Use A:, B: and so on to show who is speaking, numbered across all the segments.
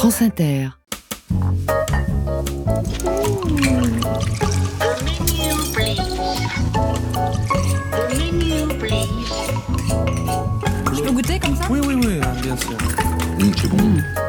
A: France Inter.
B: Je peux goûter comme ça ?
C: Oui, bien sûr.
D: C'est bon.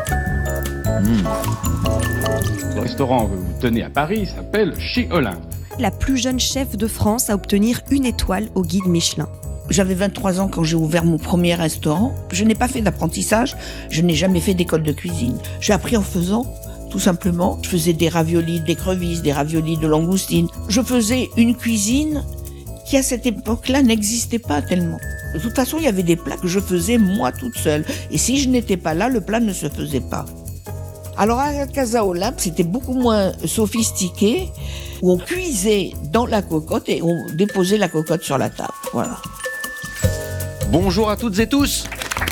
D: Le restaurant que vous tenez à Paris s'appelle Chez Olympe.
E: La plus jeune chef de France à obtenir une étoile au guide Michelin.
F: J'avais 23 ans quand j'ai ouvert mon premier restaurant. Je n'ai pas fait d'apprentissage, je n'ai jamais fait d'école de cuisine. J'ai appris en faisant, tout simplement. Je faisais des raviolis d'écrevisses, des raviolis de langoustine. Je faisais une cuisine qui, à cette époque-là, n'existait pas tellement. De toute façon, il y avait des plats que je faisais moi toute seule. Et si je n'étais pas là, le plat ne se faisait pas. Alors à la Casa Olympe, c'était beaucoup moins sophistiqué, où on cuisait dans la cocotte et on déposait la cocotte sur la table. Voilà.
G: Bonjour à toutes et tous.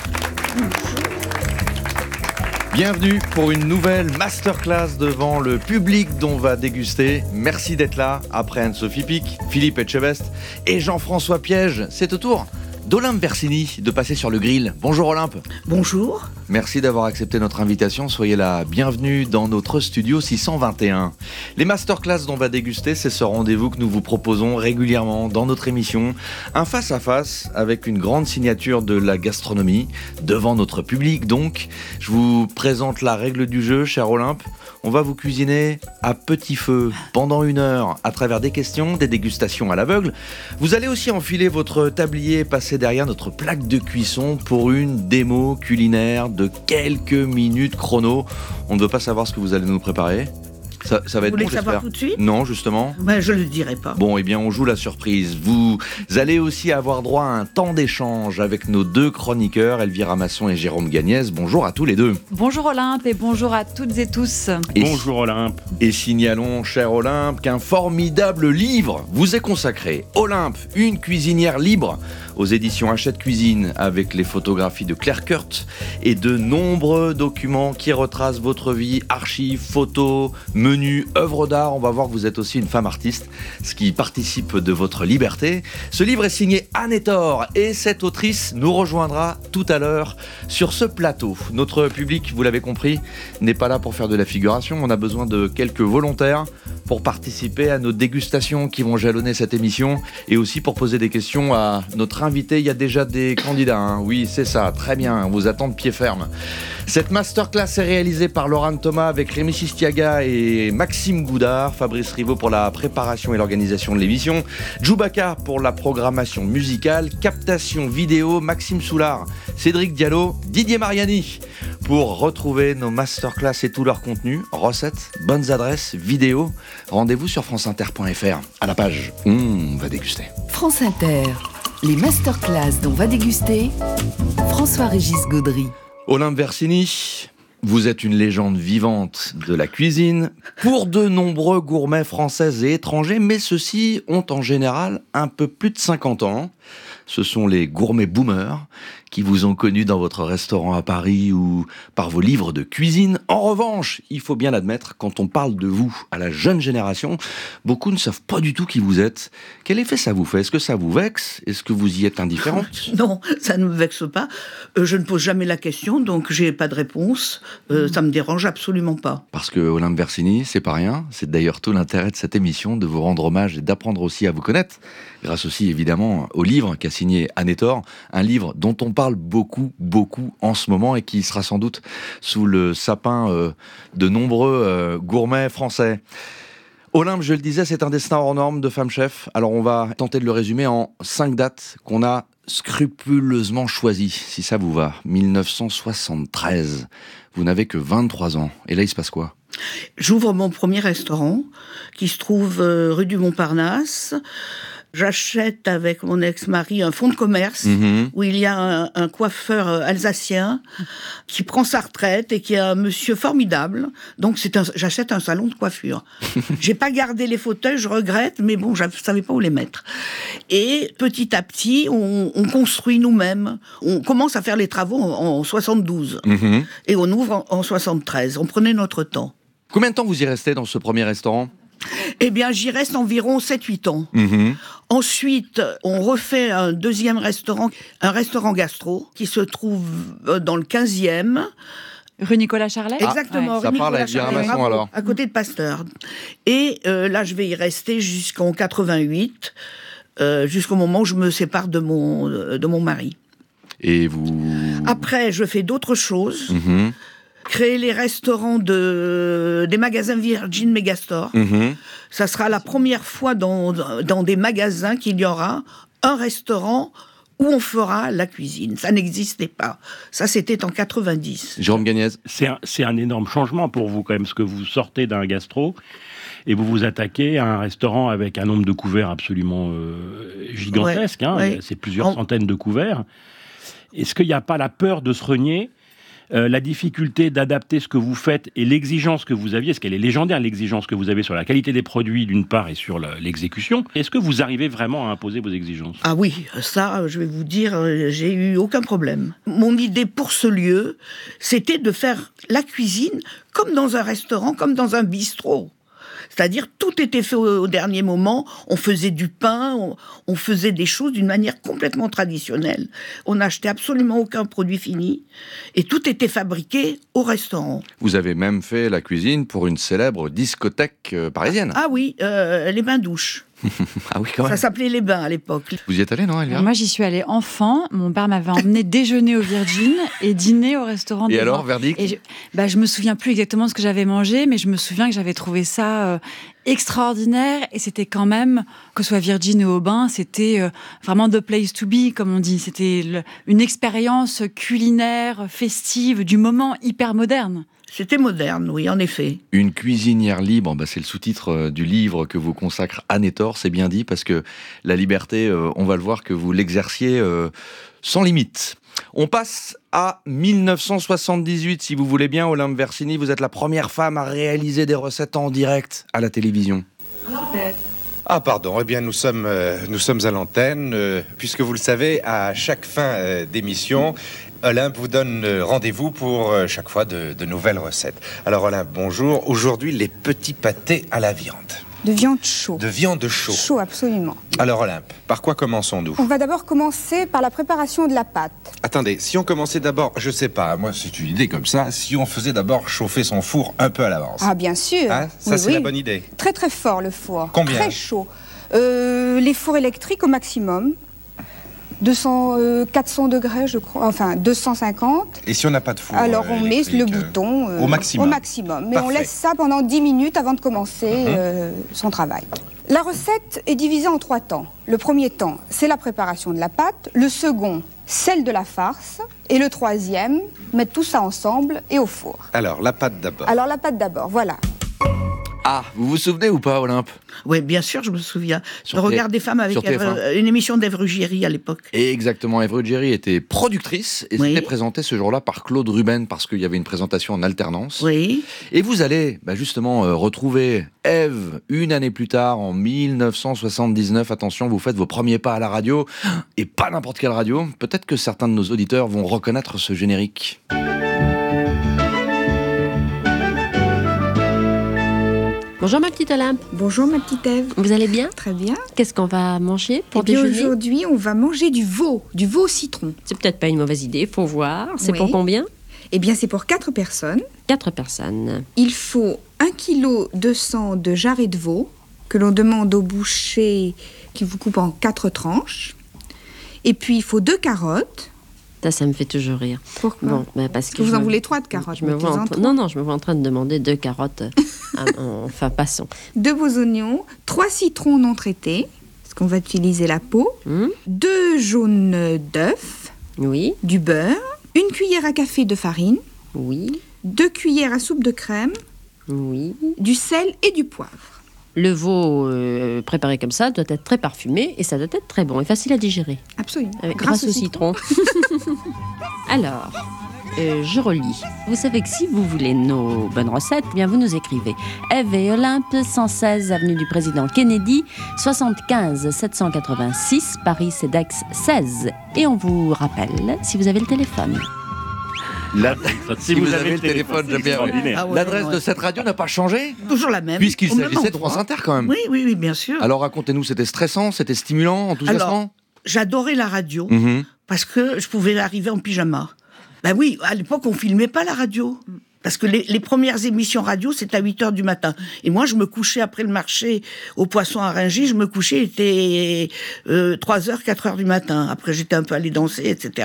G: Bienvenue pour une nouvelle masterclass devant le public dont on va déguster. Merci d'être là après Anne-Sophie Pic, Philippe Etchebest et Jean-François Piège. C'est au tour d'Olympe Versini de passer sur le grill. Bonjour Olympe.
F: Bonjour.
G: Merci d'avoir accepté notre invitation. Soyez la bienvenue dans notre studio 621. Les masterclass dont on va déguster, c'est ce rendez-vous que nous vous proposons régulièrement dans notre émission. Un face-à-face avec une grande signature de la gastronomie, devant notre public donc. Je vous présente la règle du jeu, cher Olympe. On va vous cuisiner à petit feu pendant 1 heure à travers des questions, des dégustations à l'aveugle. Vous allez aussi enfiler votre tablier et passer derrière notre plaque de cuisson pour une démo culinaire de quelques minutes chrono. On ne veut pas savoir ce que vous allez nous préparer. Ça va être bon, j'espère. Vous
F: voulez savoir tout de suite ?
G: Non, justement.
F: Je ne le dirai pas.
G: Bon, eh bien, on joue la surprise. Vous allez aussi avoir droit à un temps d'échange avec nos 2 chroniqueurs, Elvira Masson et Jérôme Gagnès. Bonjour à tous les 2.
B: Bonjour Olympe et bonjour à toutes et tous.
D: Bonjour Olympe.
G: Et signalons, cher Olympe, qu'un formidable livre vous est consacré. Olympe, une cuisinière libre, aux éditions Hachette Cuisine, avec les photographies de Claire Kurt et de nombreux documents qui retracent votre vie, archives, photos, menus, œuvres d'art. On va voir que vous êtes aussi une femme artiste, ce qui participe de votre liberté. Ce livre est signé Anne Hector et cette autrice nous rejoindra tout à l'heure sur ce plateau. Notre public, vous l'avez compris, n'est pas là pour faire de la figuration. On a besoin de quelques volontaires pour participer à nos dégustations qui vont jalonner cette émission et aussi pour poser des questions à notre invité. Il y a déjà des candidats, hein. Oui, c'est ça, très bien, on vous attend de pied ferme. Cette masterclass est réalisée par Laurent Thomas avec Rémi Sistiaga et Maxime Goudard, Fabrice Rivaud pour la préparation et l'organisation de l'émission, Djoubaka pour la programmation musicale, captation vidéo, Maxime Soulard, Cédric Diallo, Didier Mariani. Pour retrouver nos masterclass et tout leur contenu, recettes, bonnes adresses, vidéos, rendez-vous sur franceinter.fr à la page On va déguster.
A: France Inter. Les masterclass dont va déguster François-Régis Gaudry.
G: Olympe Versini, vous êtes une légende vivante de la cuisine pour de nombreux gourmets français et étrangers, mais ceux-ci ont en général un peu plus de 50 ans. Ce sont les gourmets boomers qui vous ont connu dans votre restaurant à Paris ou par vos livres de cuisine. En revanche, il faut bien l'admettre, quand on parle de vous à la jeune génération, beaucoup ne savent pas du tout qui vous êtes. Quel effet ça vous fait ? Est-ce que ça vous vexe ? Est-ce que vous y êtes indifférente ?
F: Non, ça ne me vexe pas. Je ne pose jamais la question, donc j'ai pas de réponse. Ça me dérange absolument pas.
G: Parce que Olympe Versini, c'est pas rien. C'est d'ailleurs tout l'intérêt de cette émission, de vous rendre hommage et d'apprendre aussi à vous connaître. Grâce aussi, évidemment, au livre qu'a signé Anne Hector. Un livre dont on parle beaucoup en ce moment et qui sera sans doute sous le sapin de nombreux gourmets français. Olympe, je le disais, c'est un destin hors norme de femme chef. Alors on va tenter de le résumer en 5 dates qu'on a scrupuleusement choisies, si ça vous va. 1973, vous n'avez que 23 ans. Et là, il se passe quoi ?
F: J'ouvre mon premier restaurant qui se trouve rue du Montparnasse. J'achète avec mon ex-mari un fonds de commerce où il y a un coiffeur alsacien qui prend sa retraite et qui est un monsieur formidable. Donc j'achète un salon de coiffure. J'ai pas gardé les fauteuils, je regrette, mais bon, je savais pas où les mettre. Et petit à petit, on construit nous-mêmes. On commence à faire les travaux en 72 et on ouvre en 73. On prenait notre temps.
G: Combien de temps vous y restez dans ce premier restaurant ?
F: Eh bien, j'y reste environ 7-8 ans. Ensuite, on refait un deuxième restaurant, un restaurant gastro, qui se trouve dans le 15e.
B: Rue Nicolas Charlet.
F: Exactement.
B: Ouais.
G: Ça
F: rue
G: parle à
F: Nicolas Charlet,
G: Villamasson,
F: bravo,
G: alors.
F: à côté de Pasteur. Et là, je vais y rester jusqu'en 88, jusqu'au moment où je me sépare de mon mari.
G: Et vous...
F: Après, je fais d'autres choses.
G: Mhm.
F: Créer les restaurants des magasins Virgin Megastore.
G: Mhm.
F: Ça sera la première fois dans des magasins qu'il y aura un restaurant où on fera la cuisine. Ça n'existait pas. Ça, c'était en 90.
G: Jérôme Gagnez.
D: C'est un énorme changement pour vous, quand même, parce que vous sortez d'un gastro et vous vous attaquez à un restaurant avec un nombre de couverts absolument gigantesque.
F: Ouais.
D: C'est plusieurs centaines de couverts. Est-ce qu'il n'y a pas la peur de se renier, la difficulté d'adapter ce que vous faites et l'exigence que vous aviez, est-ce qu'elle est légendaire, l'exigence que vous avez sur la qualité des produits d'une part et sur l'exécution? Est-ce que vous arrivez vraiment à imposer vos exigences?
F: Ah oui, ça, je vais vous dire, j'ai eu aucun problème. Mon idée pour ce lieu, c'était de faire la cuisine comme dans un restaurant, comme dans un bistrot. C'est-à-dire, tout était fait au dernier moment. On faisait du pain, on faisait des choses d'une manière complètement traditionnelle. On n'achetait absolument aucun produit fini. Et tout était fabriqué au restaurant.
G: Vous avez même fait la cuisine pour une célèbre discothèque parisienne.
F: Ah oui, les bains-douches.
G: Ah oui, quand même.
F: Ça s'appelait les bains à l'époque.
G: Vous y êtes allé, non, Elvira?
B: Moi, j'y suis allée enfant. Mon père m'avait emmené déjeuner au Virgin et dîner au restaurant.
G: Et
B: des
G: alors,
B: Vins.
G: verdict?
B: Et je me souviens plus exactement ce que j'avais mangé, mais je me souviens que j'avais trouvé ça extraordinaire. Et c'était quand même, que ce soit Virgin ou Aubin, c'était vraiment the place to be, comme on dit. C'était une expérience culinaire, festive, du moment hyper moderne.
F: C'était moderne, oui, en effet.
G: Une cuisinière libre, c'est le sous-titre du livre que vous consacre Anne Hector, c'est bien dit, parce que la liberté, on va le voir que vous l'exerciez sans limite. On passe à 1978, si vous voulez bien, Olympe Versini, vous êtes la première femme à réaliser des recettes en direct à la télévision.
C: Ah pardon, eh bien nous sommes à l'antenne, puisque vous le savez, à chaque fin d'émission, Olympe vous donne rendez-vous pour chaque fois de nouvelles recettes. Alors Olympe, bonjour. Aujourd'hui, les petits pâtés à la viande.
H: De viande chaud.
C: De viande chaud.
H: Chaud, absolument.
C: Alors Olympe, par quoi commençons-nous?
H: On va d'abord commencer par la préparation de la pâte.
C: Attendez, si on commençait d'abord, je sais pas, moi c'est une idée comme ça, si on faisait d'abord chauffer son four un peu à l'avance.
H: Ah bien sûr.
C: Hein, ça
H: Oui,
C: c'est
H: oui.
C: la bonne idée.
H: Très très fort le four.
C: Combien?
H: Très chaud. Les fours électriques au maximum. 400 degrés, je crois. Enfin, 250.
C: Et si on n'a pas de four
H: Alors, on met
C: électrique,
H: le bouton
C: au maximum.
H: Au maximum. Mais on
C: Parfait.
H: laisse ça pendant 10 minutes avant de commencer son travail. La recette est divisée en 3 temps. Le premier temps, c'est la préparation de la pâte. Le second, celle de la farce. Et le troisième, mettre tout ça ensemble et au four.
C: Alors, la pâte d'abord.
H: Alors, la pâte d'abord, voilà.
G: Ah, vous vous souvenez ou pas, Olympe?
F: Oui, bien sûr, je me souviens.
G: Sur
F: Je regardais Femmes avec
G: sur TF1.
F: une émission d'Ève Ruggieri à l'époque.
G: Et exactement, Ève Ruggieri était productrice et
F: Oui.
G: c'était présenté ce jour-là par Claude Ruben parce qu'il y avait une présentation en alternance.
F: Oui.
G: Et vous allez justement retrouver Ève une année plus tard, en 1979. Attention, vous faites vos premiers pas à la radio, et pas n'importe quelle radio. Peut-être que certains de nos auditeurs vont reconnaître ce générique.
I: Bonjour ma petite Olympe,
E: Bonjour ma petite Ève.
I: vous allez bien?
E: Très bien.
I: Qu'est-ce qu'on va manger pour
E: Eh bien
I: déjeuner?
E: aujourd'hui, on va manger du veau au citron.
I: C'est peut-être pas une mauvaise idée, faut voir. C'est
E: Oui.
I: pour combien?
E: Eh bien c'est pour 4 personnes.
I: 4 personnes.
E: Il faut 1,2 kg de jarret de veau que l'on demande au boucher qui vous coupe en 4 tranches. Et puis il faut 2 carottes.
I: Ça me fait toujours rire.
E: Pourquoi?
I: Bon, parce que
E: Vous
I: je
E: en
I: me-
E: voulez 3 de carottes.
I: je me vois
E: mettez-en 3.
I: Non, je me vois en train de demander 2 carottes. Enfin, passons.
E: 2 beaux oignons, 3 citrons non traités, parce qu'on va utiliser la peau, 2 jaunes d'œufs,
I: Oui,
E: du beurre, 1 cuillère à café de farine,
I: oui,
E: 2 cuillères à soupe de crème,
I: oui.
E: du sel et du poivre.
I: Le veau préparé comme ça doit être très parfumé et ça doit être très bon et facile à digérer.
E: Absolument.
I: Grâce au citron. Alors, je relis. Vous savez que si vous voulez nos bonnes recettes, eh bien vous nous écrivez. Ève et Olympe, 116 avenue du Président Kennedy, 75 786, Paris CEDEX 16. Et on vous rappelle, si vous avez le téléphone.
G: Si vous avez le téléphone, j'aime bien.
D: extraordinaire.
F: Ah ouais,
G: L'adresse
F: ouais.
G: de cette radio n'a pas changé,
F: Toujours la même.
G: puisqu'il
F: Au même
G: s'agissait de
F: endroit.
G: France Inter quand même.
F: Oui, oui, oui, bien sûr.
G: Alors racontez-nous, c'était stressant, c'était stimulant, enthousiasmant?
F: J'adorais la radio
G: Mhm.
F: parce que je pouvais arriver en pyjama. Ben oui, à l'époque, on filmait pas la radio. Parce que les premières émissions radio, c'était à 8h du matin. Et moi, je me couchais après le marché au Poisson à Rungis, je me couchais, il était 3h, 4h du matin. Après, j'étais un peu allée danser, etc.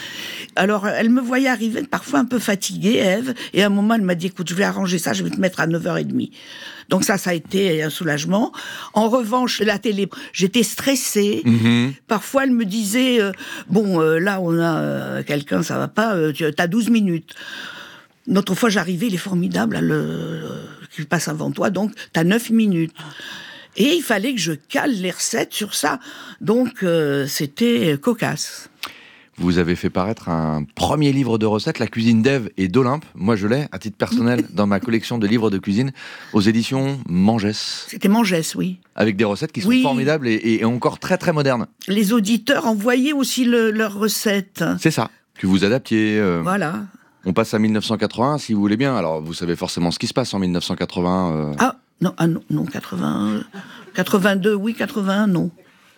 F: Alors, elle me voyait arriver parfois un peu fatiguée, Ève, et à un moment, elle m'a dit, écoute, je vais arranger ça, je vais te mettre à 9h30. Donc ça a été un soulagement. En revanche, la télé, j'étais stressée. Parfois, elle me disait, là, on a quelqu'un, ça va pas, t'as 12 minutes. Une autre fois, j'arrivais, il est formidable, qui passe avant toi, donc t'as 9 minutes. Et il fallait que je cale les recettes sur ça. Donc, c'était cocasse.
G: Vous avez fait paraître un premier livre de recettes, La cuisine d'Ève et d'Olympe. Moi, je l'ai, à titre personnel, dans ma collection de livres de cuisine, aux éditions Mangès.
F: C'était Mangès, oui.
G: Avec des recettes qui sont formidables et encore très, très modernes. Les
F: auditeurs envoyaient aussi leurs recettes.
G: C'est ça, que vous adaptiez.
F: Voilà.
G: On passe à 1980, si vous voulez bien. Alors, vous savez forcément ce qui se passe en 1980.
F: Non, 80... 82, oui, 81, non.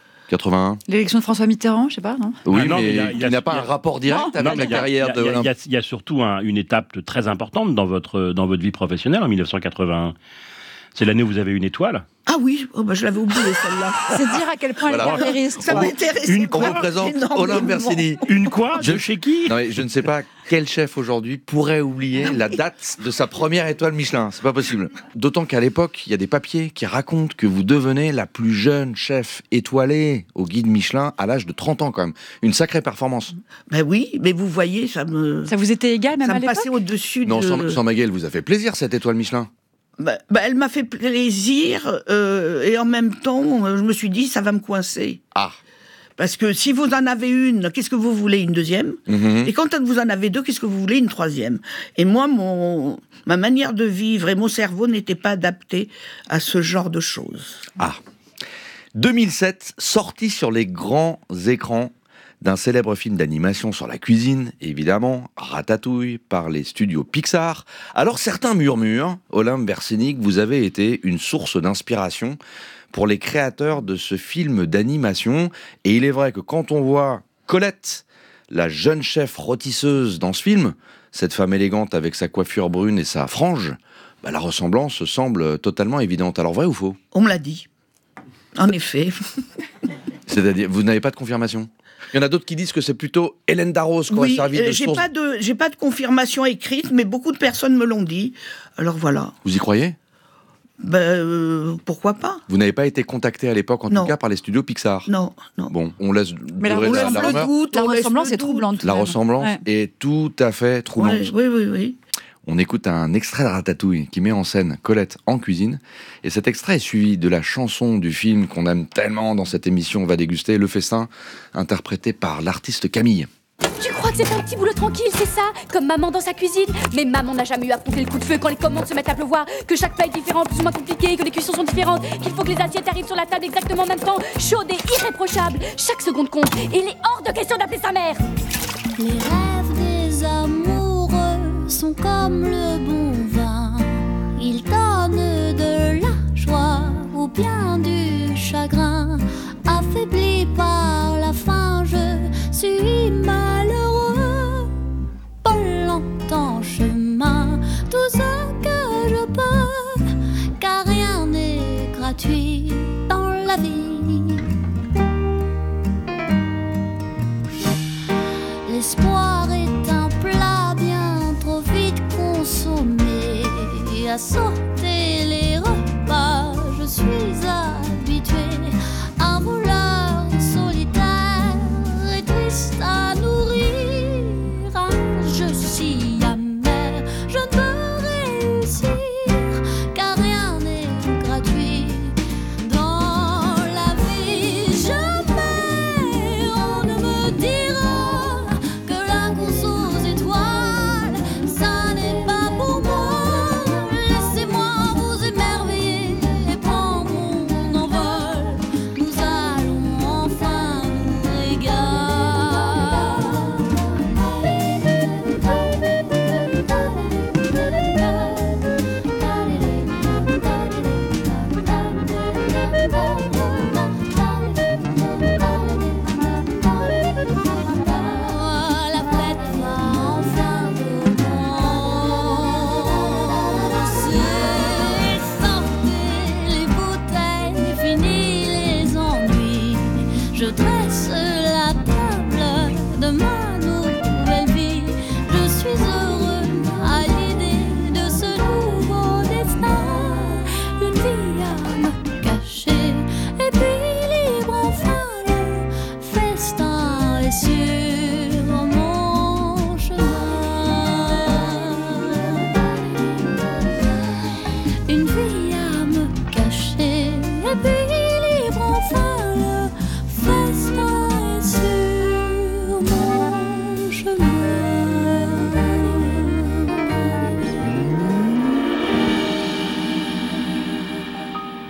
G: 81.
B: L'élection de François Mitterrand, je sais pas, non?
G: Oui, mais il n'a pas un rapport direct avec la carrière de Olympe.
D: Il y a surtout une étape très importante dans votre vie professionnelle en 1981. C'est l'année où vous avez une étoile.
F: Ah oui, je l'avais oublié celle-là.
B: C'est dire à quel point elle est carriériste.
F: Ça m'intéresse.
G: On représente Olympe Versini.
D: Une quoi? De chez qui?
G: Non, mais je ne sais pas quel chef aujourd'hui pourrait oublier la date de sa première étoile Michelin. C'est pas possible. D'autant qu'à l'époque, il y a des papiers qui racontent que vous devenez la plus jeune chef étoilée au guide Michelin à l'âge de 30 ans quand même. Une sacrée performance.
F: Ben oui, mais vous voyez, ça
B: vous était égal même à l'époque?
F: Ça me passait au-dessus
G: Non, sans Maguet, elle vous a fait plaisir cette étoile Michelin.
F: Elle m'a fait plaisir et en même temps, je me suis dit, ça va me coincer.
G: Ah.
F: Parce que si vous en avez une, qu'est-ce que vous voulez? Une deuxième. Et quand vous en avez deux, qu'est-ce que vous voulez? Une troisième. Et moi, ma manière de vivre et mon cerveau n'étaient pas adaptés à ce genre de choses.
G: Ah. 2007, sortie sur les grands écrans d'un célèbre film d'animation sur la cuisine, évidemment, Ratatouille, par les studios Pixar. Alors certains murmurent, Olympe Versini, que vous avez été une source d'inspiration pour les créateurs de ce film d'animation. Et il est vrai que quand on voit Colette, la jeune chef rôtisseuse dans ce film, cette femme élégante avec sa coiffure brune et sa frange, la ressemblance semble totalement évidente. Alors vrai ou faux?
F: On me l'a dit. En effet.
G: C'est-à-dire, vous n'avez pas de confirmation? Il y en a d'autres qui disent que c'est plutôt Hélène Darroze qui aurait servi de source.
F: J'ai pas de confirmation écrite, mais beaucoup de personnes me l'ont dit. Alors voilà.
G: Vous y croyez?
F: Pourquoi pas?
G: Vous n'avez pas été contacté à l'époque, en tout cas, par les studios Pixar?
F: Non.
G: Bon, on laisse
B: mais la ressemblance est troublante.
G: La ressemblance est tout à fait troublante.
F: Oui.
G: On écoute un extrait de Ratatouille qui met en scène Colette en cuisine. Et cet extrait est suivi de la chanson du film qu'on aime tellement dans cette émission On va déguster, Le Festin, interprété par l'artiste Camille.
J: Tu crois que c'est un petit boulot tranquille, c'est ça? Comme maman dans sa cuisine? Mais maman n'a jamais eu à affronter le coup de feu quand les commandes se mettent à pleuvoir, que chaque plat est différent, plus ou moins compliqué, que les cuissons sont différentes, qu'il faut que les assiettes arrivent sur la table exactement en même temps, chaudes et irréprochables. Chaque seconde compte, et il est hors de question d'appeler sa mère.
K: Les rêves des amoureux sont comme le bon vin. Ils donnent de la joie ou bien du chagrin. Affaibli par la faim, je suis malheureux. Pas longtemps chemin, tout ce que je peux, car rien n'est gratuit dans la vie. L'espoir est un plat bien trop vite consommé. À sauter les repas, je suis habituée. Un voleur solitaire et triste à nourrir. Un jeu si amer, je ne peux réussir, car rien n'est gratuit dans la vie. Jamais on ne me dira que la course aux étoiles, ça n'est pas pour moi. Laissez-moi vous émerveiller et prendre mon envol.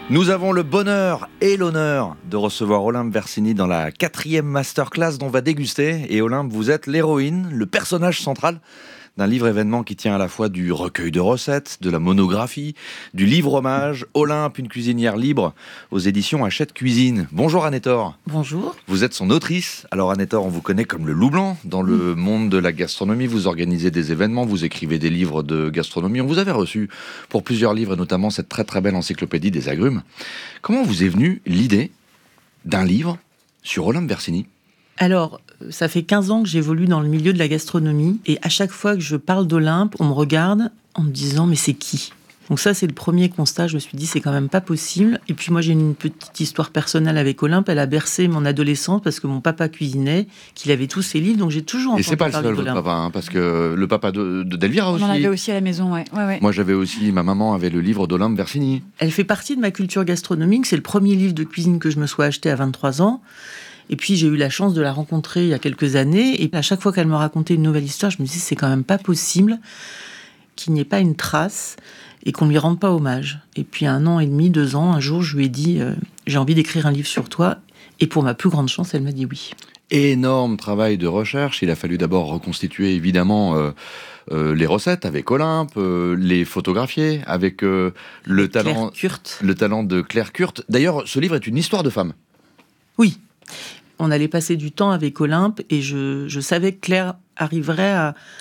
G: Nous avons le bonheur et l'honneur de recevoir Olympe Versini dans la 4e masterclass dont va déguster. Et Olympe, vous êtes l'héroïne, le personnage central d'un livre-événement qui tient à la fois du recueil de recettes, de la monographie, du livre-hommage, Olympe, une cuisinière libre, aux éditions Hachette Cuisine. Bonjour Anne-Thor.
F: Bonjour.
G: Vous êtes son autrice. Alors Anne-Thor, on vous connaît comme le loup blanc dans le monde de la gastronomie. Vous organisez des événements, vous écrivez des livres de gastronomie. On vous avait reçu pour plusieurs livres, et notamment cette très très belle encyclopédie des agrumes. Comment vous est venue l'idée d'un livre sur Olympe Versini ?
L: Alors, ça fait 15 ans que j'évolue dans le milieu de la gastronomie et à chaque fois que je parle d'Olympe, on me regarde en me disant « mais c'est qui ?» Donc ça, c'est le premier constat. Je me suis dit, c'est quand même pas possible. Et puis moi, j'ai une petite histoire personnelle avec Olympe. Elle a bercé mon adolescence parce que mon papa cuisinait, qu'il avait tous ses livres. Donc j'ai toujours entendu parler d'Olympe. Et c'est pas le seul, votre papa, parce que le papa d'Elvira aussi.
B: On en avait aussi à la maison, ouais.
G: Moi, j'avais aussi, ma maman avait le livre d'Olympe Versini.
L: Elle fait partie de ma culture gastronomique. C'est le premier livre de cuisine que je me sois acheté à 23 ans. Et puis, j'ai eu la chance de la rencontrer il y a quelques années. Et à chaque fois qu'elle me racontait une nouvelle histoire, je me disais, c'est quand même pas possible qu'il n'y ait pas une trace et qu'on ne lui rende pas hommage. Et puis, 1 an et demi, 2 ans, un jour, je lui ai dit, j'ai envie d'écrire un livre sur toi. Et pour ma plus grande chance, elle m'a dit oui.
G: Énorme travail de recherche. Il a fallu d'abord reconstituer, évidemment, les recettes avec Olympe, les photographier avec le talent de Claire Kurt. D'ailleurs, ce livre est une histoire de femme.
L: Oui. On allait passer du temps avec Olympe et je savais que Claire arriverait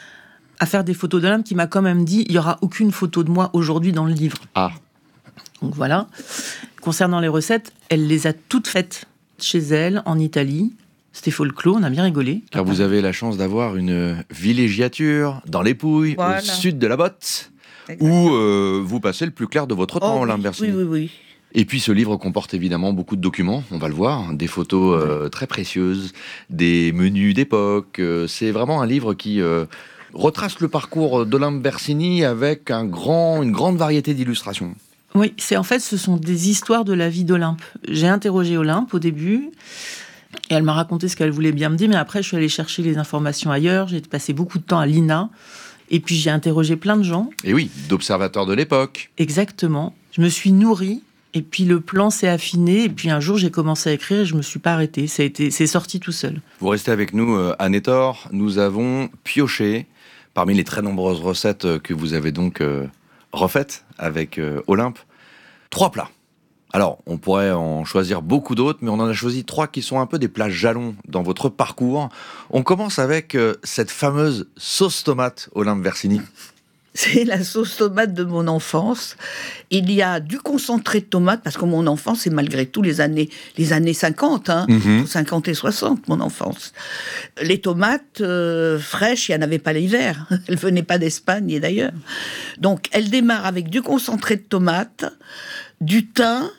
L: à faire des photos d'Olympe, qui m'a quand même dit il n'y aura aucune photo de moi aujourd'hui dans le livre.
G: Ah.
L: Donc voilà. Concernant les recettes, elle les a toutes faites chez elle, en Italie. C'était folklore, on a bien rigolé.
G: Car vous avez la chance d'avoir une villégiature dans les Pouilles, au sud de la Botte, où vous passez le plus clair de votre temps, Olympe Versini.
F: Oui.
G: Et puis ce livre comporte évidemment beaucoup de documents, on va le voir, des photos très précieuses, des menus d'époque. C'est vraiment un livre qui retrace le parcours d'Olympe Versini avec une grande variété d'illustrations.
L: Oui, ce sont des histoires de la vie d'Olympe. J'ai interrogé Olympe au début, et elle m'a raconté ce qu'elle voulait bien me dire, mais après je suis allée chercher les informations ailleurs, j'ai passé beaucoup de temps à l'INA, et puis j'ai interrogé plein de gens.
G: Et oui, d'observateurs de l'époque.
L: Exactement. Je me suis nourrie. Et puis le plan s'est affiné, et puis un jour j'ai commencé à écrire et je me suis pas arrêtée. C'est sorti tout seul.
G: Vous restez avec nous, Anne-Thor. Nous avons pioché parmi les très nombreuses recettes que vous avez donc refaites avec Olympe, 3 plats. Alors, on pourrait en choisir beaucoup d'autres, mais on en a choisi 3 qui sont un peu des plats jalons dans votre parcours. On commence avec cette fameuse sauce tomate Olympe Versini.
F: C'est la sauce tomate de mon enfance. Il y a du concentré de tomate, parce que mon enfance, c'est malgré tout les années 50, 50 et 60, mon enfance. Les tomates fraîches, il n'y en avait pas l'hiver. Elles ne venaient pas d'Espagne et d'ailleurs. Donc, elle démarre avec du concentré de tomate, du thym,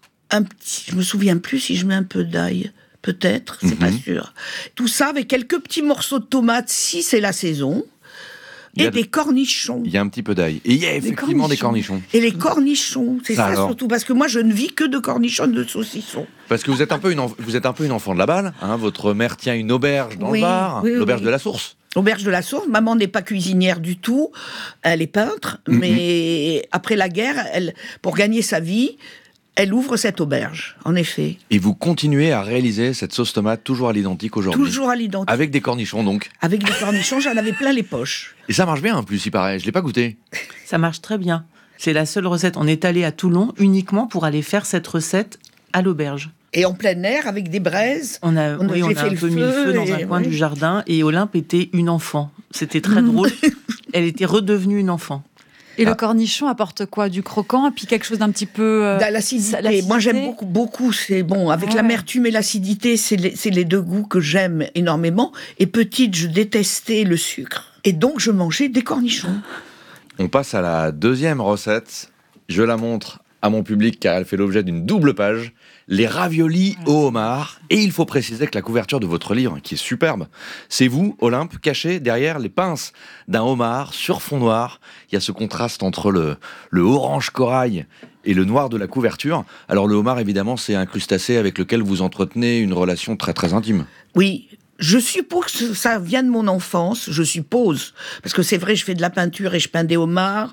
F: je me souviens plus si je mets un peu d'ail. Peut-être, c'est pas sûr. Tout ça avec quelques petits morceaux de tomates, si c'est la saison. Et des cornichons.
G: Il y a un petit peu d'ail. Et il y a effectivement des cornichons.
F: Et les cornichons, c'est ça surtout. Parce que moi, je ne vis que de cornichons et de saucissons.
G: Parce que vous êtes un peu une enfant de la balle. Hein, votre mère tient une auberge dans le Var, l'auberge de la Source.
F: Auberge de la Source. Maman n'est pas cuisinière du tout. Elle est peintre. Mais après la guerre, pour gagner sa vie, elle ouvre cette auberge, en effet.
G: Et vous continuez à réaliser cette sauce tomate toujours à l'identique aujourd'hui.
F: Toujours à l'identique.
G: Avec des cornichons, donc.
F: Avec des cornichons, j'en avais plein les poches.
G: Et ça marche bien, en plus, il paraît. Je ne l'ai pas goûté.
L: Ça marche très bien. C'est la seule recette. On est allé à Toulon uniquement pour aller faire cette recette à l'auberge.
F: Et en plein air, avec des braises.
L: On a un peu mis le feu dans un coin du jardin. Et Olympe était une enfant. C'était très drôle. Elle était redevenue une enfant.
B: Et le cornichon apporte quoi? Du croquant et puis quelque chose d'un petit peu...
F: l'acidité. Moi, j'aime beaucoup. C'est bon, avec l'amertume et l'acidité, c'est les 2 goûts que j'aime énormément. Et petite, je détestais le sucre. Et donc, je mangeais des cornichons.
G: On passe à la 2e recette. Je la montre à mon public car elle fait l'objet d'une double page. Les raviolis au homard. Et il faut préciser que la couverture de votre livre, qui est superbe, c'est vous, Olympe, caché derrière les pinces d'un homard sur fond noir. Il y a ce contraste entre le orange corail et le noir de la couverture. Alors le homard, évidemment, c'est un crustacé avec lequel vous entretenez une relation très très intime.
F: Oui. Je suppose que ça vient de mon enfance, je suppose. Parce que c'est vrai, je fais de la peinture et je peins des homards.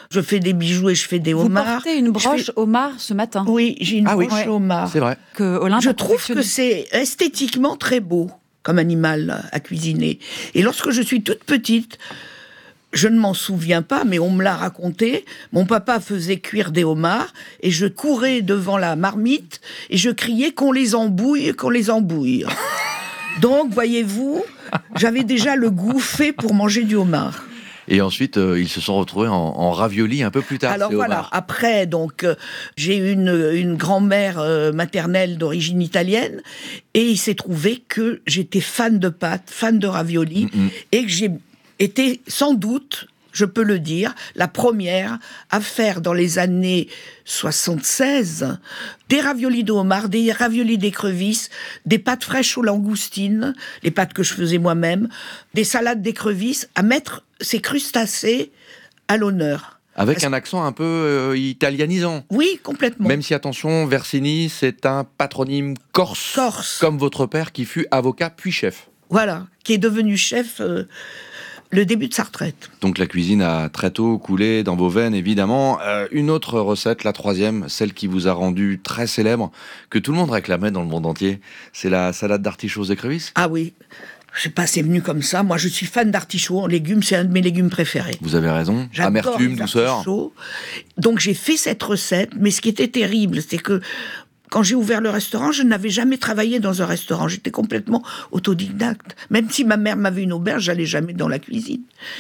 F: Je fais des bijoux et je fais des homards.
B: Vous portez une broche homard ce matin.
F: Oui, j'ai une broche homard.
G: C'est vrai.
B: Que Olympe
F: je
B: a
F: trouve
B: confectionné.
F: que c'est esthétiquement très beau comme animal à cuisiner. Et lorsque je suis toute petite, je ne m'en souviens pas, mais on me l'a raconté. Mon papa faisait cuire des homards et je courais devant la marmite et je criais qu'on les embouille, qu'on les embouille. Donc, voyez-vous, j'avais déjà le goût fait pour manger du homard.
G: Et ensuite, ils se sont retrouvés en ravioli un peu plus tard.
F: Alors voilà, après, donc, j'ai eu une grand-mère maternelle d'origine italienne, et il s'est trouvé que j'étais fan de pâtes, fan de ravioli, et que j'ai été sans doute, je peux le dire, la première à faire dans les années 76 des raviolis de homard, des raviolis d'écrevisses, des pâtes fraîches aux langoustines, les pâtes que je faisais moi-même, des salades d'écrevisses, à mettre ces crustacés à l'honneur.
G: Avec un accent un peu italianisant.
F: Oui, complètement.
G: Même si, attention, Versini, c'est un patronyme corse, comme votre père qui fut avocat puis chef.
F: Voilà, qui est devenu chef le début de sa retraite.
G: Donc la cuisine a très tôt coulé dans vos veines, évidemment. Une autre recette, la troisième, celle qui vous a rendu très célèbre, que tout le monde réclamait dans le monde entier, c'est la salade d'artichauts écrevisses.
F: Ah oui, je sais pas, c'est venu comme ça. Moi, je suis fan d'artichauts en légumes, c'est un de mes légumes préférés.
G: Vous avez raison.
F: J'adore
G: Amertume,
F: les
G: douceur.
F: artichauts. Donc j'ai fait cette recette, mais ce qui était terrible, c'est que quand j'ai ouvert le restaurant, je n'avais jamais travaillé dans un restaurant. J'étais complètement autodidacte. Même si ma mère m'avait une auberge, j'allais jamais dans la cuisine.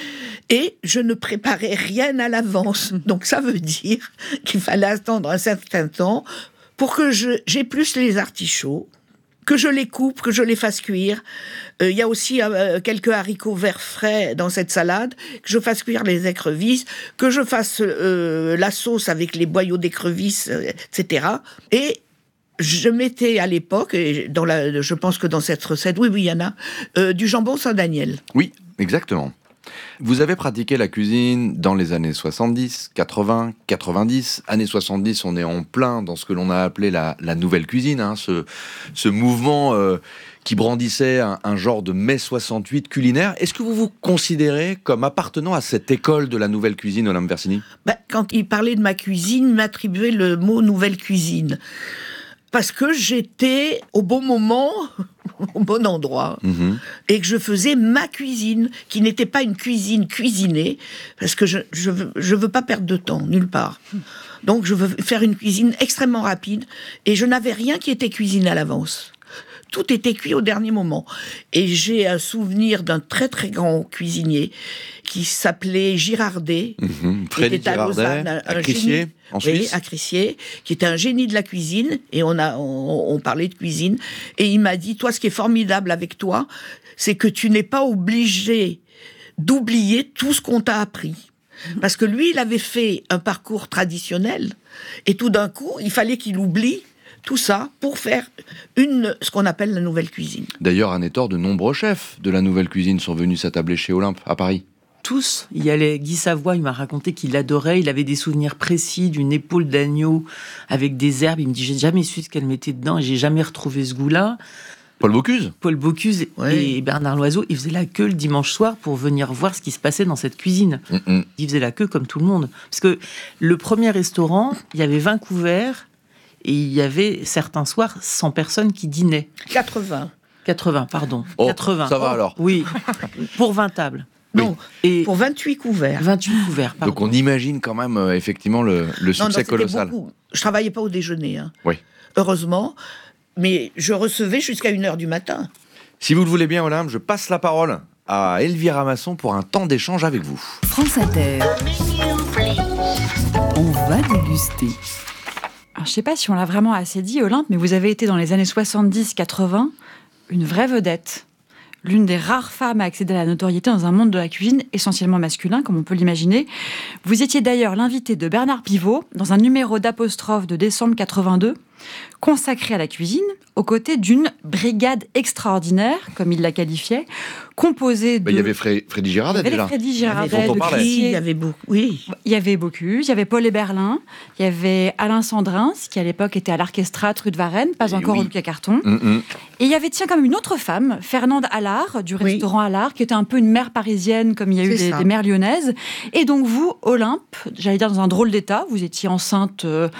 F: Et je ne préparais rien à l'avance. Donc ça veut dire qu'il fallait attendre un certain temps pour que j'épluche les artichauts, que je les coupe, que je les fasse cuire. Il y a aussi quelques haricots verts frais dans cette salade, que je fasse cuire les écrevisses, que je fasse la sauce avec les boyaux d'écrevisses, etc. Et je mettais à l'époque, et je pense que dans cette recette, oui, il y en a, du jambon Saint-Daniel.
G: Oui, exactement. Vous avez pratiqué la cuisine dans les années 70, 80, 90. Années 70, on est en plein dans ce que l'on a appelé la nouvelle cuisine, hein, ce mouvement qui brandissait un genre de mai 68 culinaire. Est-ce que vous vous considérez comme appartenant à cette école de la nouvelle cuisine, Olympe Versini ?
F: Quand il parlait de ma cuisine, il m'attribuait le mot nouvelle cuisine. Parce que j'étais au bon moment, au bon endroit, et que je faisais ma cuisine, qui n'était pas une cuisine cuisinée, parce que je veux pas perdre de temps, nulle part. Donc je veux faire une cuisine extrêmement rapide, et je n'avais rien qui était cuisiné à l'avance. Tout était cuit au dernier moment. Et j'ai un souvenir d'un très très grand cuisinier qui s'appelait Girardet, qui était à Lausanne,
G: à Crissier, en Suisse.
F: Oui, à Crissier, qui était un génie de la cuisine, et on parlait de cuisine, et il m'a dit, toi, ce qui est formidable avec toi, c'est que tu n'es pas obligé d'oublier tout ce qu'on t'a appris. Parce que lui, il avait fait un parcours traditionnel, et tout d'un coup, il fallait qu'il oublie tout ça pour faire ce qu'on appelle la nouvelle cuisine.
G: D'ailleurs, à Nettor, de nombreux chefs de la nouvelle cuisine sont venus s'attabler chez Olympe, à Paris.
L: Tous. Il y allait Guy Savoie, il m'a raconté qu'il adorait, il avait des souvenirs précis d'une épaule d'agneau avec des herbes. Il me dit, j'ai jamais su ce qu'elle mettait dedans et j'ai jamais retrouvé ce goût-là.
G: Paul Bocuse
L: et Bernard Loiseau, ils faisaient la queue le dimanche soir pour venir voir ce qui se passait dans cette cuisine. Ils faisaient la queue comme tout le monde. Parce que le premier restaurant, il y avait 20 couverts et il y avait certains soirs 100 personnes qui dînaient.
F: 80,
L: pardon.
G: Oh,
L: 80.
G: Ça va alors.
L: Oui, pour 20 tables.
F: Non, et pour 28 couverts.
L: 28 couverts, pardon.
G: Donc on imagine quand même effectivement le succès colossal.
F: Beaucoup. Je travaillais pas au déjeuner,
G: Oui.
F: Heureusement, mais je recevais jusqu'à 1h du matin.
G: Si vous le voulez bien, Olympe, je passe la parole à Elvira Masson pour un temps d'échange avec vous.
A: France Inter. On va déguster.
B: Alors, je ne sais pas si on l'a vraiment assez dit, Olympe, mais vous avez été dans les années 70-80 une vraie vedette. L'une des rares femmes à accéder à la notoriété dans un monde de la cuisine essentiellement masculin, comme on peut l'imaginer. Vous étiez d'ailleurs l'invité de Bernard Pivot dans un numéro d'Apostrophe de décembre 82. consacrée à la cuisine, aux côtés d'une brigade extraordinaire, comme il la qualifiait, composée de...
G: Il y avait Freddy Girardet déjà.
B: Il y avait Freddy Girardet,
F: il y avait beaucoup, oui.
B: Il y avait Bocuse, il y avait Paul Eberlin, il y avait Alain Sandrins, qui à l'époque était à l'Archestrat rue de Varennes, pas encore au Luc à Carton. Et il y avait, tiens, quand même une autre femme, Fernande Allard, du restaurant Allard, qui était un peu une mère parisienne, comme il y a eu des mères lyonnaises. Et donc vous, Olympe, j'allais dire dans un drôle d'état, vous étiez enceinte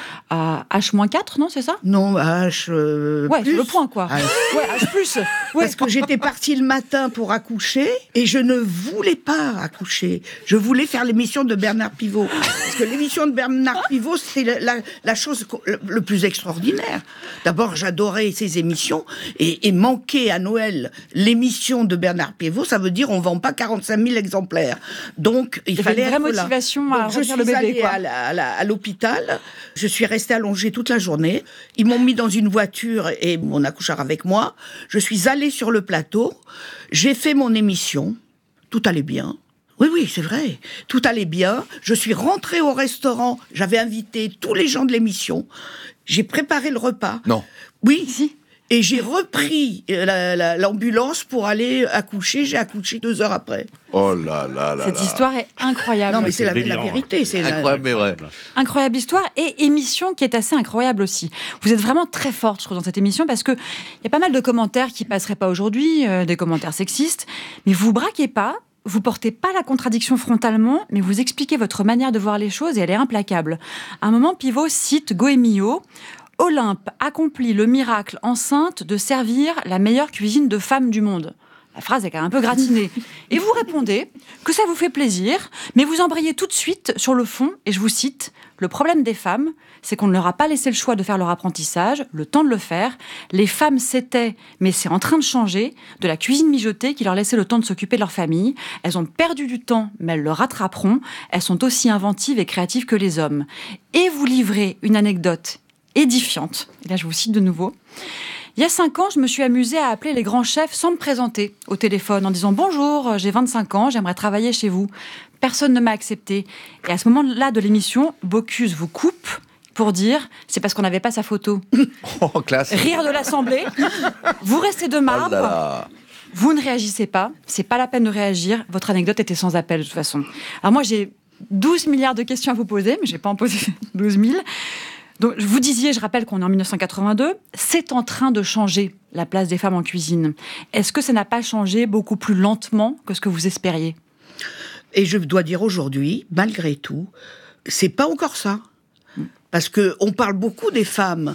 B: à H-4, non, c'est ça?
F: Non, H...
B: ouais,
F: plus.
B: C'est le point, quoi. Ouais, H+. Ouais.
F: Parce que j'étais partie le matin pour accoucher et je ne voulais pas accoucher. Je voulais faire l'émission de Bernard Pivot. Parce que l'émission de Bernard Pivot, c'était la chose le plus extraordinaire. D'abord, j'adorais ses émissions et manquer à Noël l'émission de Bernard Pivot, ça veut dire on vend pas 45 000 exemplaires. Donc, il fallait être là.
B: Il y avait une vraie motivation à refaire le bébé.
F: Je suis allée à l'hôpital. Je suis restée allongée toute la journée. Ils m'ont mis dans une voiture et mon accoucheur avec moi. Je suis allée sur le plateau. J'ai fait mon émission. Tout allait bien. Oui, c'est vrai. Tout allait bien. Je suis rentrée au restaurant. J'avais invité tous les gens de l'émission. J'ai préparé le repas.
G: Non.
F: Oui. Si. Et j'ai repris l'ambulance pour aller accoucher. J'ai accouché 2 heures après.
G: Oh là là là.
B: Cette histoire est incroyable.
F: Non, mais c'est la vérité. C'est
G: incroyable, mais vrai.
B: Incroyable histoire et émission qui est assez incroyable aussi. Vous êtes vraiment très forte, je trouve, dans cette émission parce que il y a pas mal de commentaires qui passeraient pas aujourd'hui, des commentaires sexistes, mais vous braquez pas. Vous portez pas la contradiction frontalement, mais vous expliquez votre manière de voir les choses et elle est implacable. À un moment, Pivot cite Goemio. Olympe accomplit le miracle enceinte de servir la meilleure cuisine de femmes du monde. La phrase est quand même un peu gratinée. Et vous répondez que ça vous fait plaisir, mais vous embrayez tout de suite sur le fond, et je vous cite, « Le problème des femmes, c'est qu'on ne leur a pas laissé le choix de faire leur apprentissage, le temps de le faire. Les femmes s'étaient, mais c'est en train de changer, de la cuisine mijotée qui leur laissait le temps de s'occuper de leur famille. Elles ont perdu du temps, mais elles le rattraperont. Elles sont aussi inventives et créatives que les hommes. » Et vous livrez une anecdote édifiante. Et là, je vous cite de nouveau. Il y a 5 ans, je me suis amusée à appeler les grands chefs sans me présenter au téléphone en disant « Bonjour, j'ai 25 ans, j'aimerais travailler chez vous. » Personne ne m'a accepté. Et à ce moment-là de l'émission, Bocuse vous coupe pour dire « C'est parce qu'on n'avait pas sa photo. »
G: Oh, classe.
B: Rire de l'Assemblée. Vous restez de marbre. Oh là là. Vous ne réagissez pas. C'est pas la peine de réagir. Votre anecdote était sans appel de toute façon. Alors moi, j'ai 12 milliards de questions à vous poser, mais je n'ai pas en posé 12 000. Donc, vous disiez, je rappelle qu'on est en 1982, c'est en train de changer la place des femmes en cuisine. Est-ce que ça n'a pas changé beaucoup plus lentement que ce que vous espériez ?
F: Et je dois dire aujourd'hui, malgré tout, c'est pas encore ça. Parce qu'on parle beaucoup des femmes,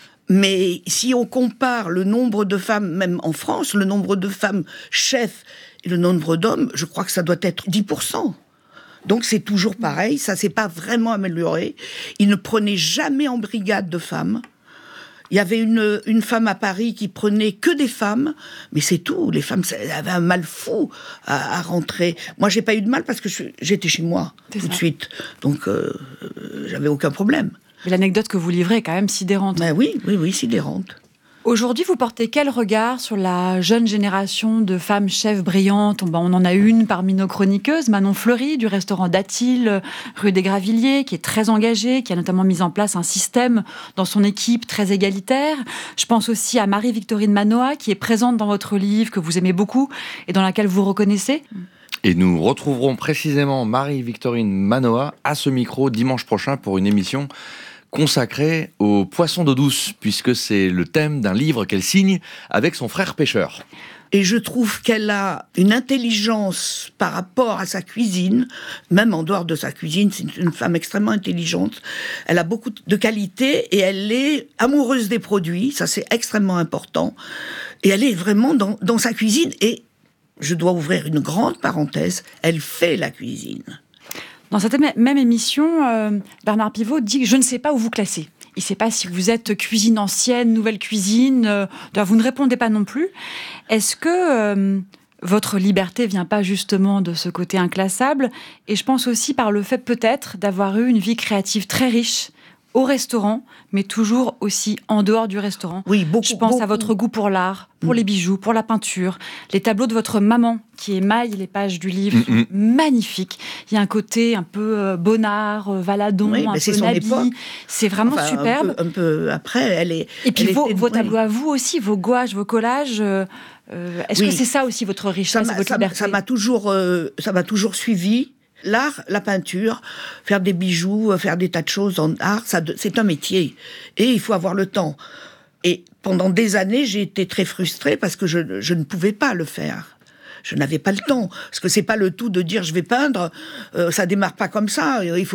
F: mais si on compare le nombre de femmes, même en France, le nombre de femmes chefs et le nombre d'hommes, je crois que ça doit être 10%. Donc c'est toujours pareil, ça s'est pas vraiment amélioré. Ils ne prenaient jamais en brigade de femmes. Il y avait une femme à Paris qui prenait que des femmes, mais c'est tout. Les femmes avaient un mal fou à rentrer. Moi, j'ai pas eu de mal parce que j'étais chez moi tout de suite. Donc j'avais aucun problème.
B: Mais l'anecdote que vous livrez est quand même sidérante.
F: Ben oui, sidérante.
B: Aujourd'hui, vous portez quel regard sur la jeune génération de femmes chefs brillantes ? On en a une parmi nos chroniqueuses, Manon Fleury, du restaurant d'Atil, rue des Gravilliers, qui est très engagée, qui a notamment mis en place un système dans son équipe très égalitaire. Je pense aussi à Marie-Victorine Manoa, qui est présente dans votre livre, que vous aimez beaucoup et dans laquelle vous reconnaissez.
G: Et nous retrouverons précisément Marie-Victorine Manoa à ce micro dimanche prochain pour une émission consacrée aux poissons d'eau douce, puisque c'est le thème d'un livre qu'elle signe avec son frère pêcheur.
F: Et je trouve qu'elle a une intelligence par rapport à sa cuisine, même en dehors de sa cuisine, c'est une femme extrêmement intelligente. Elle a beaucoup de qualités et elle est amoureuse des produits, ça c'est extrêmement important. Et elle est vraiment dans sa cuisine et, je dois ouvrir une grande parenthèse, elle fait la cuisine.
B: Dans cette même émission, Bernard Pivot dit que je ne sais pas où vous classer. Il ne sait pas si vous êtes cuisine ancienne, nouvelle cuisine. Vous ne répondez pas non plus. Est-ce que votre liberté vient pas justement de ce côté inclassable ? Et je pense aussi par le fait peut-être d'avoir eu une vie créative très riche au restaurant, mais toujours aussi en dehors du restaurant.
F: Oui, beaucoup.
B: Je pense
F: beaucoup.
B: à votre goût pour l'art, pour les bijoux, pour la peinture, les tableaux de votre maman qui émaillent les pages du livre, sont magnifiques. Il y a un côté un peu Bonnard, Valadon,
F: Oui,
B: un
F: mais c'est
B: peu
F: son
B: Nabi.
F: époque.
B: C'est vraiment superbe.
F: Un peu après, elle est...
B: Et puis
F: elle
B: vos
F: était-
B: tableaux à vous aussi, vos gouaches, vos collages... est-ce que c'est ça aussi votre richesse et votre liberté?
F: Ça m'a toujours suivi. L'art, la peinture, faire des bijoux, faire des tas de choses en art, c'est un métier. Et il faut avoir le temps. Et pendant des années, j'ai été très frustrée parce que je ne pouvais pas le faire. Je n'avais pas le temps. Parce que c'est pas le tout de dire je vais peindre. Ça démarre pas comme ça. Il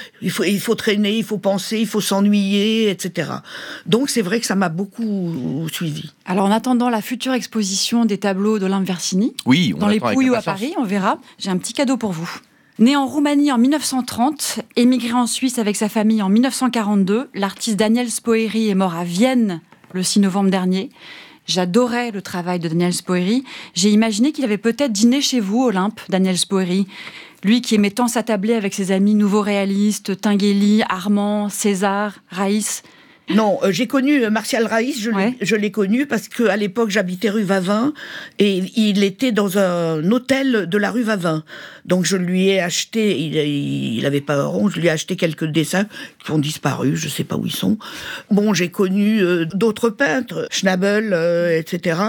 F: faut traîner, il faut penser, il faut s'ennuyer, etc. Donc c'est vrai que ça m'a beaucoup suivi.
B: Alors en attendant la future exposition des tableaux d'Olympe Versini,
G: Oui, on
B: dans les
G: attend avec
B: Pouilles ou à
G: impatience.
B: Paris, on verra, j'ai un petit cadeau pour vous. Né en Roumanie en 1930, émigré en Suisse avec sa famille en 1942, l'artiste Daniel Spoeri est mort à Vienne le 6 novembre dernier. J'adorais le travail de Daniel Spoeri. J'ai imaginé qu'il avait peut-être dîné chez vous, Olympe, Daniel Spoeri. Lui qui aimait tant s'attabler avec ses amis nouveaux réalistes, Tinguely, Armand, César, Raïs.
F: Non, j'ai connu Martial Raïs, je l'ai connu parce qu'à l'époque j'habitais rue Vavin et il était dans un hôtel de la rue Vavin. Donc je lui ai acheté, il avait pas un rond, je lui ai acheté quelques dessins qui ont disparu, je sais pas où ils sont. Bon, j'ai connu d'autres peintres, Schnabel, etc.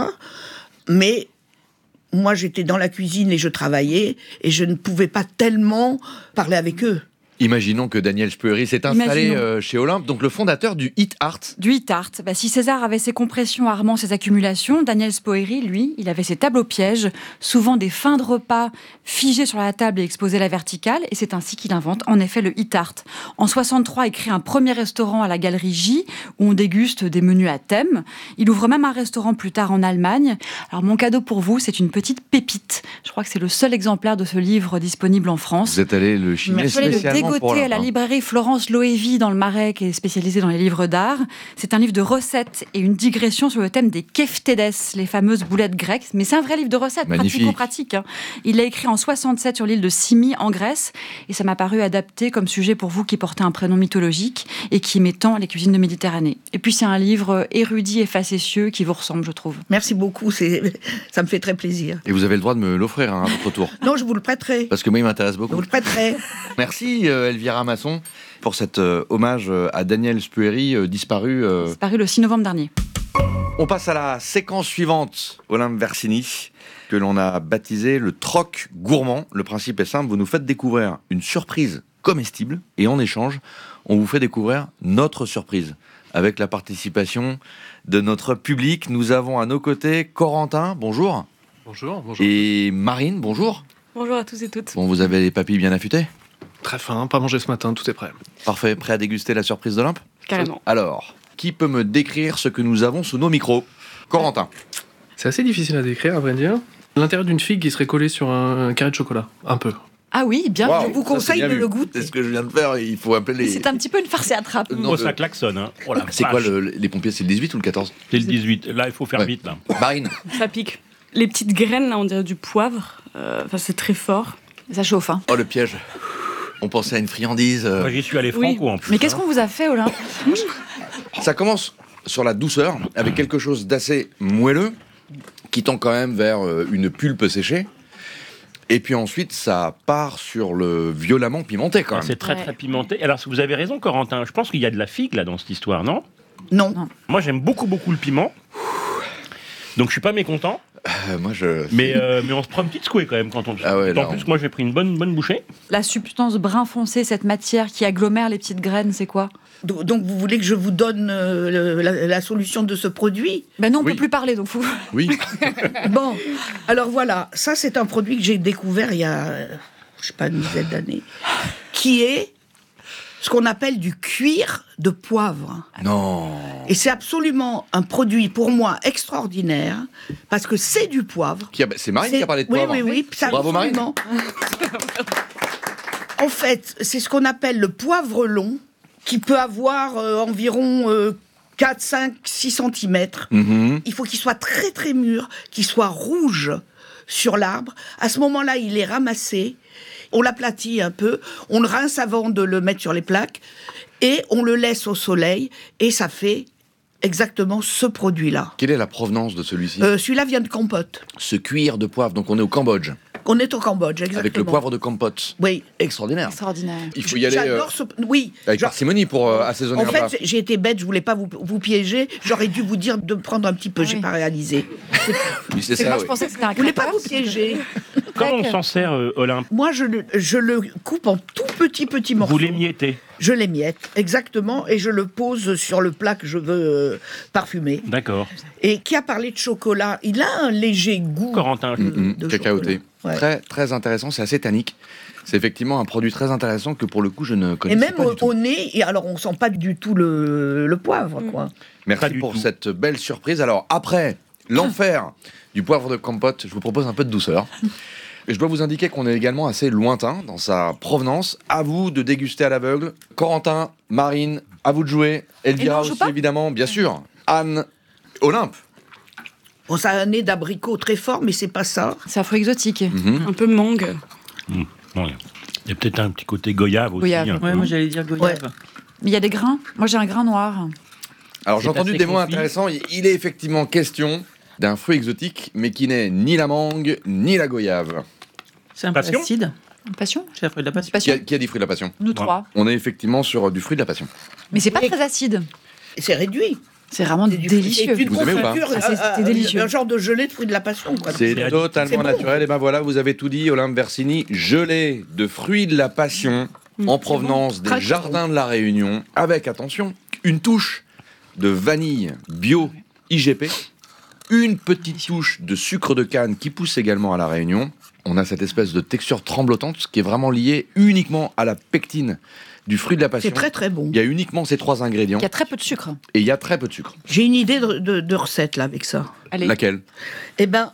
F: Mais moi j'étais dans la cuisine et je travaillais et je ne pouvais pas tellement parler avec eux.
G: Imaginons que Daniel Spoeri s'est installé chez Olympe, donc le fondateur du Hit Art.
B: Du Hit Art. Si César avait ses compressions, Armand ses accumulations, Daniel Spoeri, lui, il avait ses tableaux pièges, souvent des fins de repas figés sur la table et exposés à la verticale, et c'est ainsi qu'il invente en effet le Hit Art. En 63, il crée un premier restaurant à la Galerie J, où on déguste des menus à thème. Il ouvre même un restaurant plus tard en Allemagne. Alors mon cadeau pour vous, c'est une petite pépite. Je crois que c'est le seul exemplaire de ce livre disponible en France.
G: Vous êtes allé le chiner spécialement pour
B: à la librairie Florence Loewy dans le Marais, qui est spécialisée dans les livres d'art. C'est un livre de recettes et une digression sur le thème des keftedes, les fameuses boulettes grecques. Mais c'est un vrai livre de recettes, pratico-pratique. Il l'a écrit en 67 sur l'île de Symi, en Grèce, et ça m'a paru adapté comme sujet pour vous qui portez un prénom mythologique et qui aimez tant les cuisines de Méditerranée. Et puis c'est un livre érudit et facétieux qui vous ressemble, je trouve.
F: Merci beaucoup, ça me fait très plaisir.
G: Et vous avez le droit de me l'offrir à votre tour.
F: Non, je vous le prêterai.
G: Parce que moi, il m'intéresse beaucoup.
F: Je vous le prêterai.
G: Merci Elvira Masson pour cet hommage à Daniel Spoeri, disparu
B: le 6 novembre dernier.
G: On passe à la séquence suivante, Olympe Versini, que l'on a baptisé le troc gourmand. Le principe est simple, vous nous faites découvrir une surprise comestible et en échange, on vous fait découvrir notre surprise avec la participation de notre public. Nous avons à nos côtés Corentin, bonjour.
M: Bonjour.
G: Et Marine, bonjour.
M: Bonjour à tous et toutes.
G: Bon, vous avez les papilles bien affûtées ?
M: Très fin, pas mangé ce matin, tout est prêt.
G: Parfait, prêt à déguster la surprise d'Olympe ?
M: Carrément.
G: Alors, qui peut me décrire ce que nous avons sous nos micros ? Corentin.
M: C'est assez difficile à décrire, à vrai dire. L'intérieur d'une figue qui serait collée sur un carré de chocolat, un peu.
B: Ah oui, bien.
G: Wow,
B: je vous conseille de le goûter.
G: C'est ce que je viens de faire, il faut appeler les...
B: C'est un petit peu une farce et attrape.
D: Non, ça klaxonne. Hein. Oh,
G: c'est quoi les pompiers, c'est le 18 ou le 14 ?
D: C'est le 18. Là, il faut faire vite. Là.
G: Marine.
N: Ça pique. Les petites graines, là, on dirait du poivre. C'est très fort.
B: Ça chauffe. Hein.
G: Oh, le piège. On pensait à une friandise.
D: Moi, j'y suis allé franco en plus.
B: Mais qu'est-ce qu'on vous a fait, Olympe ?
G: Ça commence sur la douceur, avec quelque chose d'assez moelleux, qui tend quand même vers une pulpe séchée. Et puis ensuite, ça part sur le violemment pimenté, quand même.
D: C'est très, très pimenté. Alors, vous avez raison, Corentin. Je pense qu'il y a de la figue, là, dans cette histoire, non ?
F: Non.
D: Moi, j'aime beaucoup, beaucoup le piment. Donc, je suis pas mécontent. Mais on se prend une petite secouée quand même quand on.
G: Ah ouais,
D: en plus, moi j'ai pris une bonne bouchée.
B: La substance brun foncé, cette matière qui agglomère les petites graines, c'est quoi ?
F: Donc vous voulez que je vous donne la solution de ce produit ?
B: Ben non, on peut plus parler, donc vous.
G: Oui.
F: Bon, alors voilà, ça c'est un produit que j'ai découvert il y a, je sais pas, une dizaine d'années, qui est ce qu'on appelle du cuir de poivre.
G: Non.
F: Et c'est absolument un produit pour moi extraordinaire parce que c'est du poivre.
G: C'est Marine qui a parlé de poivre.
F: Oui.
G: Bravo Marine.
F: En fait, c'est ce qu'on appelle le poivre long qui peut avoir environ 4, 5, 6 cm.
G: Mm-hmm.
F: Il faut qu'il soit très très mûr, qu'il soit rouge sur l'arbre. À ce moment-là, il est ramassé. on l'aplatit un peu, on le rince avant de le mettre sur les plaques, et on le laisse au soleil, et ça fait exactement ce produit-là.
G: Quelle est la provenance de celui-ci ?
F: Celui-là vient de Kampotte.
G: Ce cuir de poivre, donc on est au Cambodge.
F: On est au Cambodge, exactement.
G: Avec le poivre de Kampotte.
F: Oui.
G: Extraordinaire.
B: Extraordinaire.
G: Il faut y aller
F: J'adore oui.
G: avec parcimonie pour assaisonner
F: En
G: un plat.
F: fait, j'ai été bête, je voulais pas vous piéger. J'aurais dû vous dire de prendre un petit peu, j'ai pas réalisé.
G: Oui, c'est ça,
B: Moi,
G: oui.
B: je pensais que c'était un
F: Je voulais pas
B: crêpeur.
F: vous piéger.
D: Comment on s'en sert, Olympe ?
F: Moi, je le coupe en tout petits morceaux.
D: Vous l'émiettez ?
F: Je l'émiette, exactement, et je le pose sur le plat que je veux parfumer.
D: D'accord.
F: Et qui a parlé de chocolat, il a un léger goût.
D: Corentin.
F: de
G: Cacaoté.
F: Ouais.
G: Très, très intéressant, c'est assez tannique. C'est effectivement un produit très intéressant que pour le coup je ne
F: Et
G: connaissais
F: même
G: pas du tout.
F: au nez, et alors on sent pas du tout le poivre, quoi.
G: Merci pour cette belle surprise. Alors après l'enfer du poivre de Kampotte, je vous propose un peu de douceur. Et je dois vous indiquer qu'on est également assez lointain dans sa provenance. À vous de déguster à l'aveugle. Corentin, Marine, à vous de jouer. Elvira aussi évidemment, bien sûr. Anne, Olympe.
F: Bon, ça a un nez d'abricot très fort, mais c'est pas ça.
B: C'est un fruit exotique.
N: Un peu mangue.
D: Bon, il y a peut-être un petit côté goyave aussi.
B: Goyave.
D: un peu.
L: Ouais, moi j'allais dire goyave.
B: Mais il y a des grains. Moi, j'ai un grain noir.
G: Alors
D: C'est
G: j'ai entendu
D: assez
G: des mots
D: confit.
G: intéressants. Il est effectivement question d'un fruit exotique, mais qui n'est ni la mangue, ni la goyave.
L: C'est un peu
D: Passion
L: acide.
B: Passion.
L: C'est un fruit de la passion.
B: Passion.
G: Qui a dit fruit de la passion ?
B: Nous trois.
G: On est effectivement sur du fruit de la passion.
B: Mais c'est pas très acide.
F: C'est réduit.
B: C'est vraiment délicieux.
F: C'est une
G: Vous aimez ou pas
F: confiture,
B: C'était délicieux.
F: un genre de gelée de fruits de la passion, quoi.
G: C'est
F: C'est
G: totalement
F: bon.
G: naturel. Et ben voilà, vous avez tout dit, Olympe Versini. Gelée de fruits de la passion en provenance des
F: Très
G: jardins de la Réunion, avec, attention, une touche de vanille bio IGP, une petite touche de sucre de canne qui pousse également à la Réunion. On a cette espèce de texture tremblotante, ce qui est vraiment lié uniquement à la pectine du fruit de la passion.
F: C'est très très bon.
G: Il y a uniquement ces 3 ingrédients
B: Il y a très peu de sucre.
G: et il y a très peu de sucre.
F: J'ai une idée de recette là avec ça.
B: Allez.
G: Laquelle ?
F: Eh bien,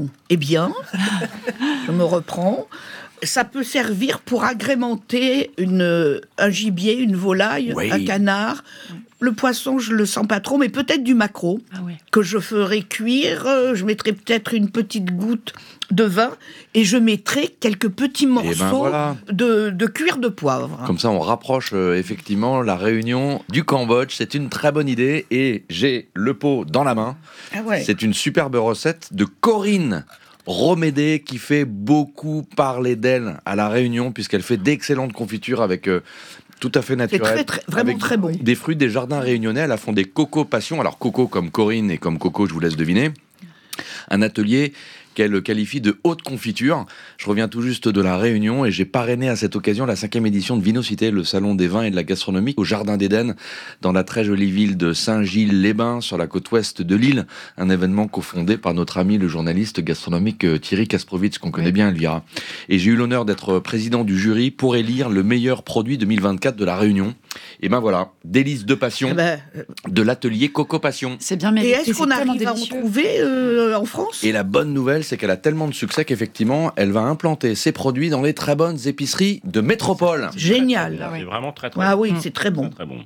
F: je me reprends. Ça peut servir pour agrémenter un gibier, une volaille,
G: Oui.
F: un canard. Le poisson, je le sens pas trop, mais peut-être du maquereau que je ferai cuire. Je mettrai peut-être une petite goutte de vin et je mettrai quelques petits morceaux
G: voilà.
F: de cuir de poivre.
G: Comme ça, on rapproche effectivement la Réunion du Cambodge. C'est une très bonne idée et j'ai le pot dans la main.
F: Ah ouais.
G: C'est une superbe recette de Corinne Romédé qui fait beaucoup parler d'elle à la Réunion puisqu'elle fait d'excellentes confitures avec tout à fait naturelles.
F: Vraiment
G: avec
F: très bon.
G: Des fruits des jardins réunionnais. Elle a fondé Coco Passion. Alors Coco comme Corinne et comme Coco, je vous laisse deviner. Un atelier qu'elle qualifie de haute confiture. Je reviens tout juste de la Réunion et j'ai parrainé à cette occasion la 5e édition de Vinocité, le salon des vins et de la gastronomie au Jardin d'Éden, dans la très jolie ville de Saint-Gilles-les-Bains, sur la côte ouest de l'île. Un événement cofondé par notre ami le journaliste gastronomique Thierry Kasprovitz, qu'on connaît bien, Elvira. Et j'ai eu l'honneur d'être président du jury pour élire le meilleur produit 2024 de la Réunion. Et ben voilà, délices de passion de l'atelier Coco Passion.
B: C'est bien
F: Et
B: mérité.
F: est-ce qu'on arrive à en trouver en France ?
G: Et la bonne nouvelle, c'est qu'elle a tellement de succès qu'effectivement, elle va implanter ses produits dans les très bonnes épiceries de métropole.
F: Génial.
D: C'est vraiment très très
F: Ah
D: bon.
F: oui, c'est très bon.
D: Très bon.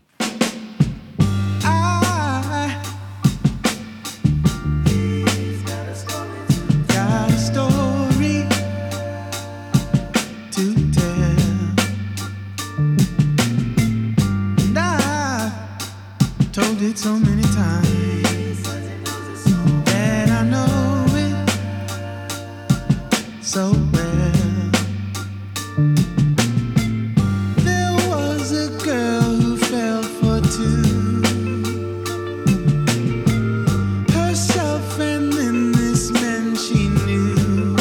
O: Got a story to tell, and I've told it so many times that I know it so well. There was a girl who fell for two, herself and then this man she knew.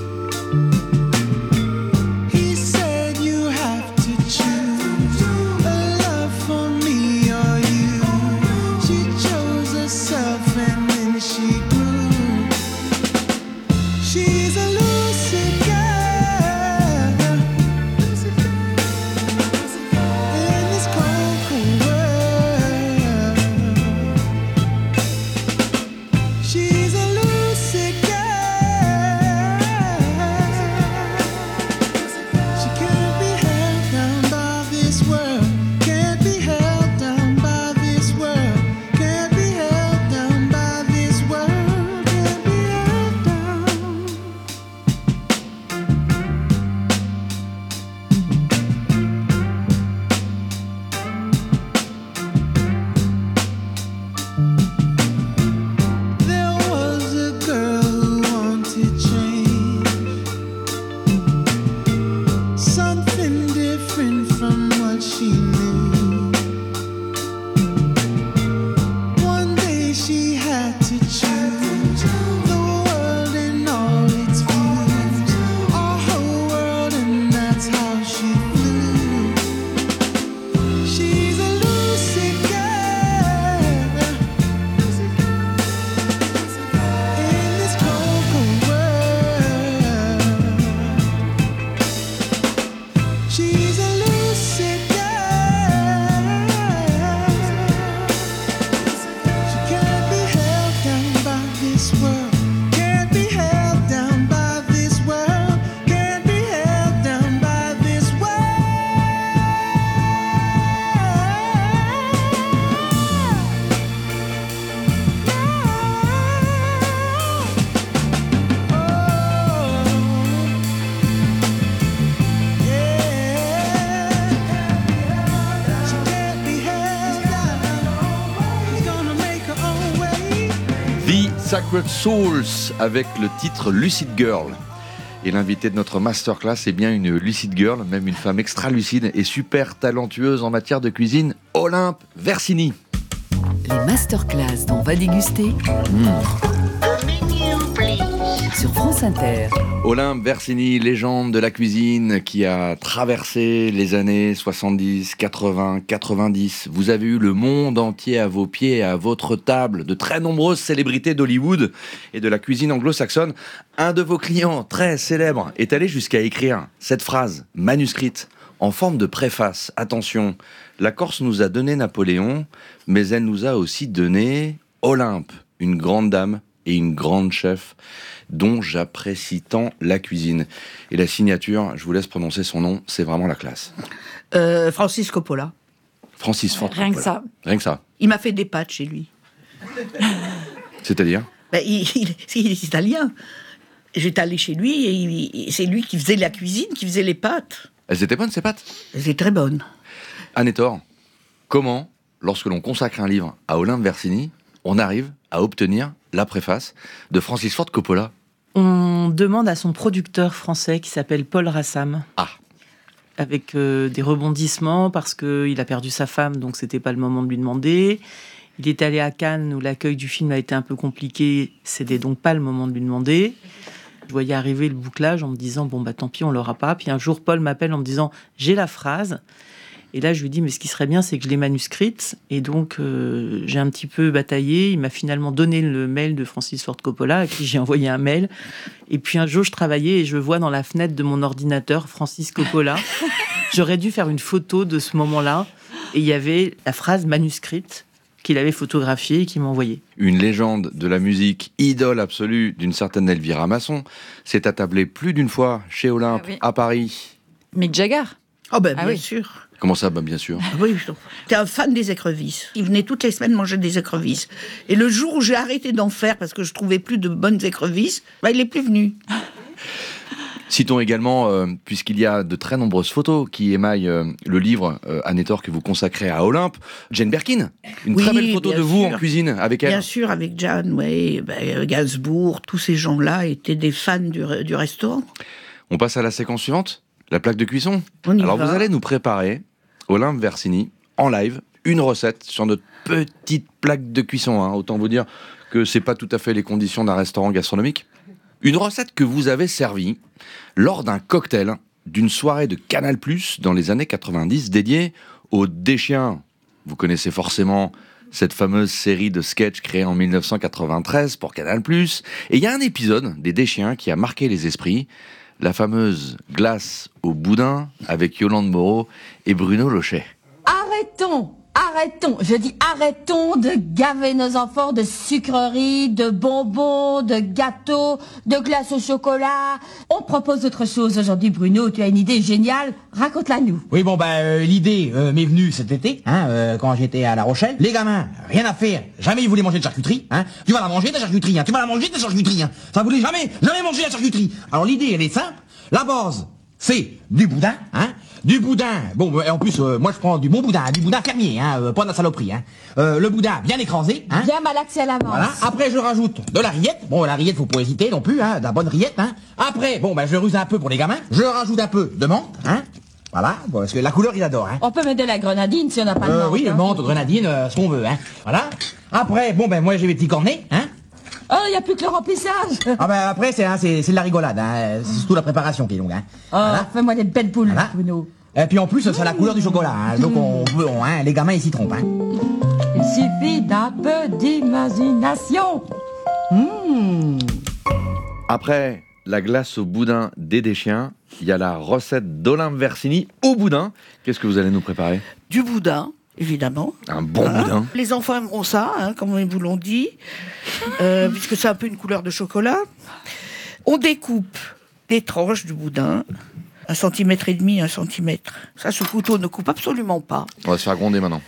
O: He said you have to choose a love for me or you. She chose
G: Sacred Souls avec le titre Lucid Girl. Et l'invité de notre masterclass est bien une lucid girl, même une femme extra lucide et super talentueuse en matière de cuisine, Olympe Versini.
A: Les masterclass dont on va déguster sur France Inter.
G: Olympe Versini, légende de la cuisine qui a traversé les années 70, 80, 90. Vous avez eu le monde entier à vos pieds et à votre table, de très nombreuses célébrités d'Hollywood et de la cuisine anglo-saxonne. Un de vos clients très célèbres est allé jusqu'à écrire cette phrase manuscrite en forme de préface. Attention, la Corse nous a donné Napoléon, mais elle nous a aussi donné Olympe, une grande dame et une grande chef dont j'apprécie tant la cuisine. Et la signature, je vous laisse prononcer son nom, c'est vraiment la classe.
F: Francis Coppola.
G: Francis Ford
F: Rien
G: Coppola.
F: que ça.
G: Rien que ça.
F: Il m'a fait des pâtes chez lui.
G: C'est-à-dire ?
F: Il est italien. J'étais allée chez lui et c'est lui qui faisait la cuisine, qui faisait les pâtes.
G: Elles étaient bonnes, ces pâtes ?
F: Elles étaient très bonnes.
G: Anne-Thor, comment, lorsque l'on consacre un livre à Olympe Versini, on arrive à obtenir la préface de Francis Ford Coppola ?
L: On demande à son producteur français qui s'appelle Paul Rassam. Avec des rebondissements parce qu'il a perdu sa femme, donc c'était pas le moment de lui demander. Il est allé à Cannes où l'accueil du film a été un peu compliqué, c'était donc pas le moment de lui demander. Je voyais arriver le bouclage en me disant bon bah tant pis, on l'aura pas. Puis un jour Paul m'appelle en me disant j'ai la phrase. Et là, je lui dis, mais ce qui serait bien, c'est que je l'ai manuscrite. Et donc, j'ai un petit peu bataillé. Il m'a finalement donné le mail de Francis Ford Coppola, à qui j'ai envoyé un mail. Et puis un jour, je travaillais et je vois dans la fenêtre de mon ordinateur Francis Coppola. J'aurais dû faire une photo de ce moment-là. Et il y avait la phrase manuscrite qu'il avait photographiée et qu'il m'a envoyée.
G: Une légende de la musique, idole absolue d'une certaine Elvira Masson, s'est attablée plus d'une fois chez Olympe, à Paris.
B: Mick Jagger.
F: Bien sûr.
G: Comment ça ? Bien sûr.
F: Oui, t'es un fan des écrevisses. Il venait toutes les semaines manger des écrevisses. Et le jour où j'ai arrêté d'en faire parce que je trouvais plus de bonnes écrevisses, il n'est plus venu.
G: Citons également, puisqu'il y a de très nombreuses photos qui émaillent le livre Anne-Thor que vous consacrez à Olympe, Jane Birkin, une très belle photo de vous en cuisine avec elle.
F: Bien sûr, avec Jane, oui, Gainsbourg, tous ces gens-là étaient des fans du restaurant.
G: On passe à la séquence suivante, la plaque de cuisson.
F: Alors
G: vous allez nous préparer, Olympe Versini, en live, une recette sur notre petite plaque de cuisson. Autant vous dire que c'est pas tout à fait les conditions d'un restaurant gastronomique. Une recette que vous avez servie lors d'un cocktail d'une soirée de Canal+ dans les années 90 dédiée aux Deschiens. Vous connaissez forcément cette fameuse série de sketchs créée en 1993 pour Canal+. Et il y a un épisode des Deschiens qui a marqué les esprits, la fameuse glace au boudin avec Yolande Moreau et Bruno Lochet.
P: Arrêtons, je dis arrêtons de gaver nos enfants de sucreries, de bonbons, de gâteaux, de glace au chocolat. On propose autre chose aujourd'hui, Bruno, tu as une idée géniale, raconte-la nous.
Q: Oui, l'idée m'est venue cet été, quand j'étais à La Rochelle. Les gamins, rien à faire, jamais ils voulaient manger de charcuterie, Tu vas la manger ta charcuterie, tu vas la manger ta charcuterie, Ça voulait jamais manger la charcuterie. Alors l'idée, elle est simple, la base, c'est du boudin, Du boudin, et en plus, moi je prends du bon boudin, du boudin fermier, pas de la saloperie, Le boudin bien écrasé,
P: Bien malaxé à l'avance.
Q: Voilà. Après, je rajoute de la rillette. La rillette, faut pas hésiter non plus, de la bonne rillette, Après, je ruse un peu pour les gamins. Je rajoute un peu de menthe, Voilà, parce que la couleur, il adore,
P: On peut mettre de la grenadine si on n'a pas de menthe.
Q: Oui, menthe, grenadine, ce qu'on veut, Voilà. Après, moi j'ai mes petits cornets,
P: Oh, il n'y a plus que le remplissage.
Q: Après, c'est de la rigolade, C'est surtout la préparation qui est longue,
P: Voilà. Fais-moi des belles poules, Bruno.
Q: Et puis en plus, c'est la couleur du chocolat, donc les gamins ils s'y trompent,
P: Il suffit d'un peu d'imagination.
G: Après la glace au boudin des Deschiens, il y a la recette d'Olympe Versini au boudin. Qu'est-ce que vous allez nous préparer ?
F: Du boudin, évidemment.
G: Un bon boudin.
F: Les enfants aimeront ça, comme ils vous l'ont dit, puisque c'est un peu une couleur de chocolat. On découpe des tranches du boudin, 1,5 cm, 1 cm. Ça, ce couteau ne coupe absolument pas.
G: On va se faire gronder maintenant.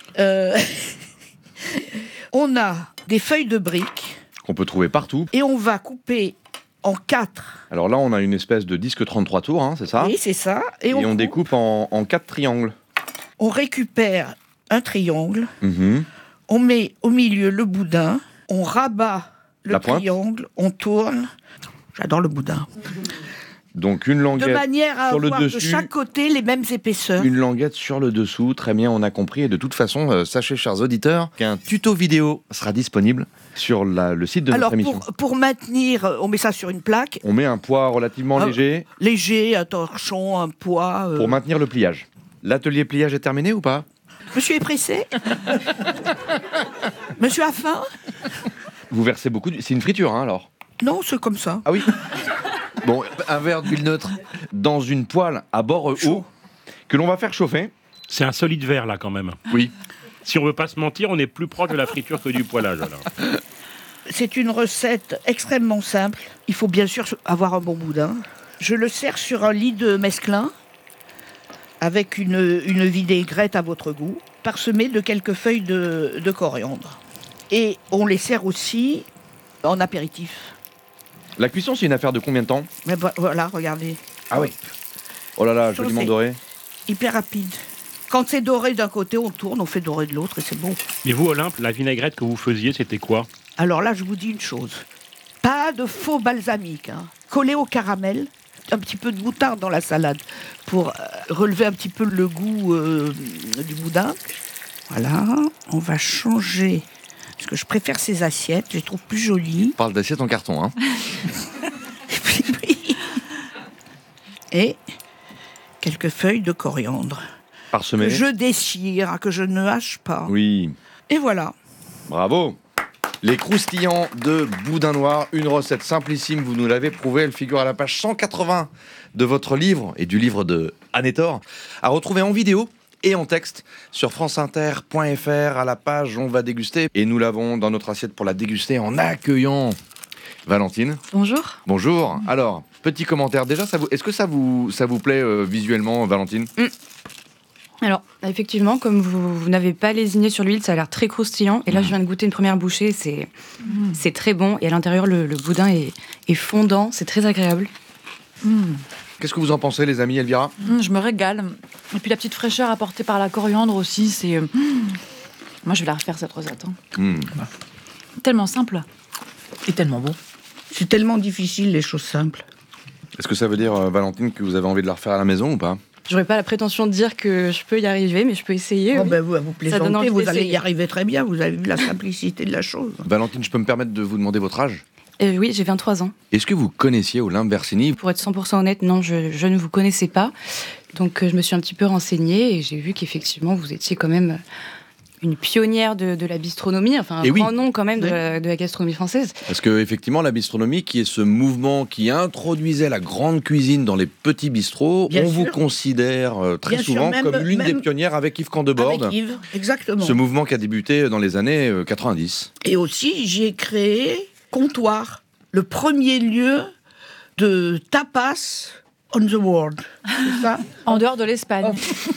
F: On a des feuilles de briques.
G: Qu'on peut trouver partout.
F: Et on va couper en 4.
G: Alors là, on a une espèce de disque 33 tours, c'est ça ?
F: Oui, c'est ça.
G: Et on découpe en 4 triangles.
F: On récupère un triangle. On met au milieu le boudin. On rabat le triangle, on tourne. J'adore le boudin.
G: Donc une languette
F: de manière à
G: sur le
F: avoir
G: dessus,
F: de chaque côté les mêmes épaisseurs.
G: une languette sur le dessous, très bien, on a compris. Et de toute façon, sachez, chers auditeurs, qu'un tuto vidéo sera disponible sur le site de notre émission.
F: Pour maintenir, on met ça sur une plaque.
G: On met un poids relativement léger.
F: Léger, un torchon, un poids.
G: Pour maintenir le pliage. L'atelier pliage est terminé ou pas?
F: Monsieur est pressé. Monsieur a faim.
G: Vous versez beaucoup C'est une friture, hein, alors?
F: Non, c'est comme ça.
G: Ah oui. Bon, un verre d'huile neutre dans une poêle à bord haut que l'on va faire chauffer.
D: C'est un solide verre, là, quand même.
G: Oui.
D: Si on veut pas se mentir, on est plus proche de la friture que du poêlage, alors.
F: C'est une recette extrêmement simple. Il faut bien sûr avoir un bon boudin. Je le sers sur un lit de mesclun avec une vinaigrette à votre goût, parsemée de quelques feuilles de coriandre. Et on les sert aussi en apéritif.
G: La cuisson, c'est une affaire de combien de temps?
F: Mais voilà, regardez.
G: Ah oui. Oh là là, joliment doré.
F: Hyper rapide. Quand c'est doré d'un côté, on tourne, on fait dorer de l'autre et c'est bon.
D: Mais vous, Olympe, la vinaigrette que vous faisiez, c'était quoi?
F: Alors là, je vous dis une chose. Pas de faux balsamique. Hein. Collé au caramel, un petit peu de moutarde dans la salade pour relever un petit peu le goût du boudin. Voilà, on va changer. Parce que je préfère ces assiettes, je les trouve plus jolies.
G: On parle d'assiettes en carton, hein.
F: Et quelques feuilles de coriandre.
G: Parsemées.
F: Que je déchire, que je ne hache pas.
G: Oui.
F: Et voilà.
G: Bravo. Les croustillants de boudin noir, une recette simplissime, vous nous l'avez prouvé, elle figure à la page 180 de votre livre et du livre de Anne-Hector, à retrouver en vidéo et en texte sur franceinter.fr à la page On va déguster. Et nous l'avons dans notre assiette pour la déguster en accueillant Valentine.
N: Bonjour.
G: Bonjour. Alors, petit commentaire. Déjà, est-ce que ça vous plaît visuellement, Valentine?
N: Alors, effectivement, comme vous n'avez pas lésiné sur l'huile, ça a l'air très croustillant. Et là, je viens de goûter une première bouchée, c'est très bon. Et à l'intérieur, le boudin est fondant, c'est très agréable.
G: Qu'est-ce que vous en pensez, les amis, Elvira?
B: Je me régale. Et puis la petite fraîcheur apportée par la coriandre aussi, c'est... Moi, je vais la refaire, cette recette. Hein. Tellement simple.
L: Et tellement bon.
F: C'est tellement difficile, les choses simples.
G: Est-ce que ça veut dire, Valentine, que vous avez envie de la refaire à la maison ou pas?
N: J'aurais pas la prétention de dire que je peux y arriver, mais je peux essayer.
F: Oh
N: oui.
F: ben vous plaisantez, vous allez y arriver très bien. Vous avez vu la simplicité de la chose.
G: Valentine, je peux me permettre de vous demander votre âge?
N: Oui, j'ai 23 ans.
G: Est-ce que vous connaissiez Olympe Versini?
N: Pour être 100% honnête, non, je ne vous connaissais pas. Donc je me suis un petit peu renseignée et j'ai vu qu'effectivement, vous étiez quand même une pionnière de la bistronomie, enfin un grand nom quand même de la gastronomie française.
G: Parce que effectivement, la bistronomie, qui est ce mouvement qui introduisait la grande cuisine dans les petits bistrots, vous considère très souvent comme l'une des pionnières avec Yves Candeborde.
F: Avec Yves, exactement.
G: Ce mouvement qui a débuté dans les années 90.
F: Et aussi, j'ai créé Comptoir, le premier lieu de tapas on the world. C'est ça?
B: En dehors de l'Espagne.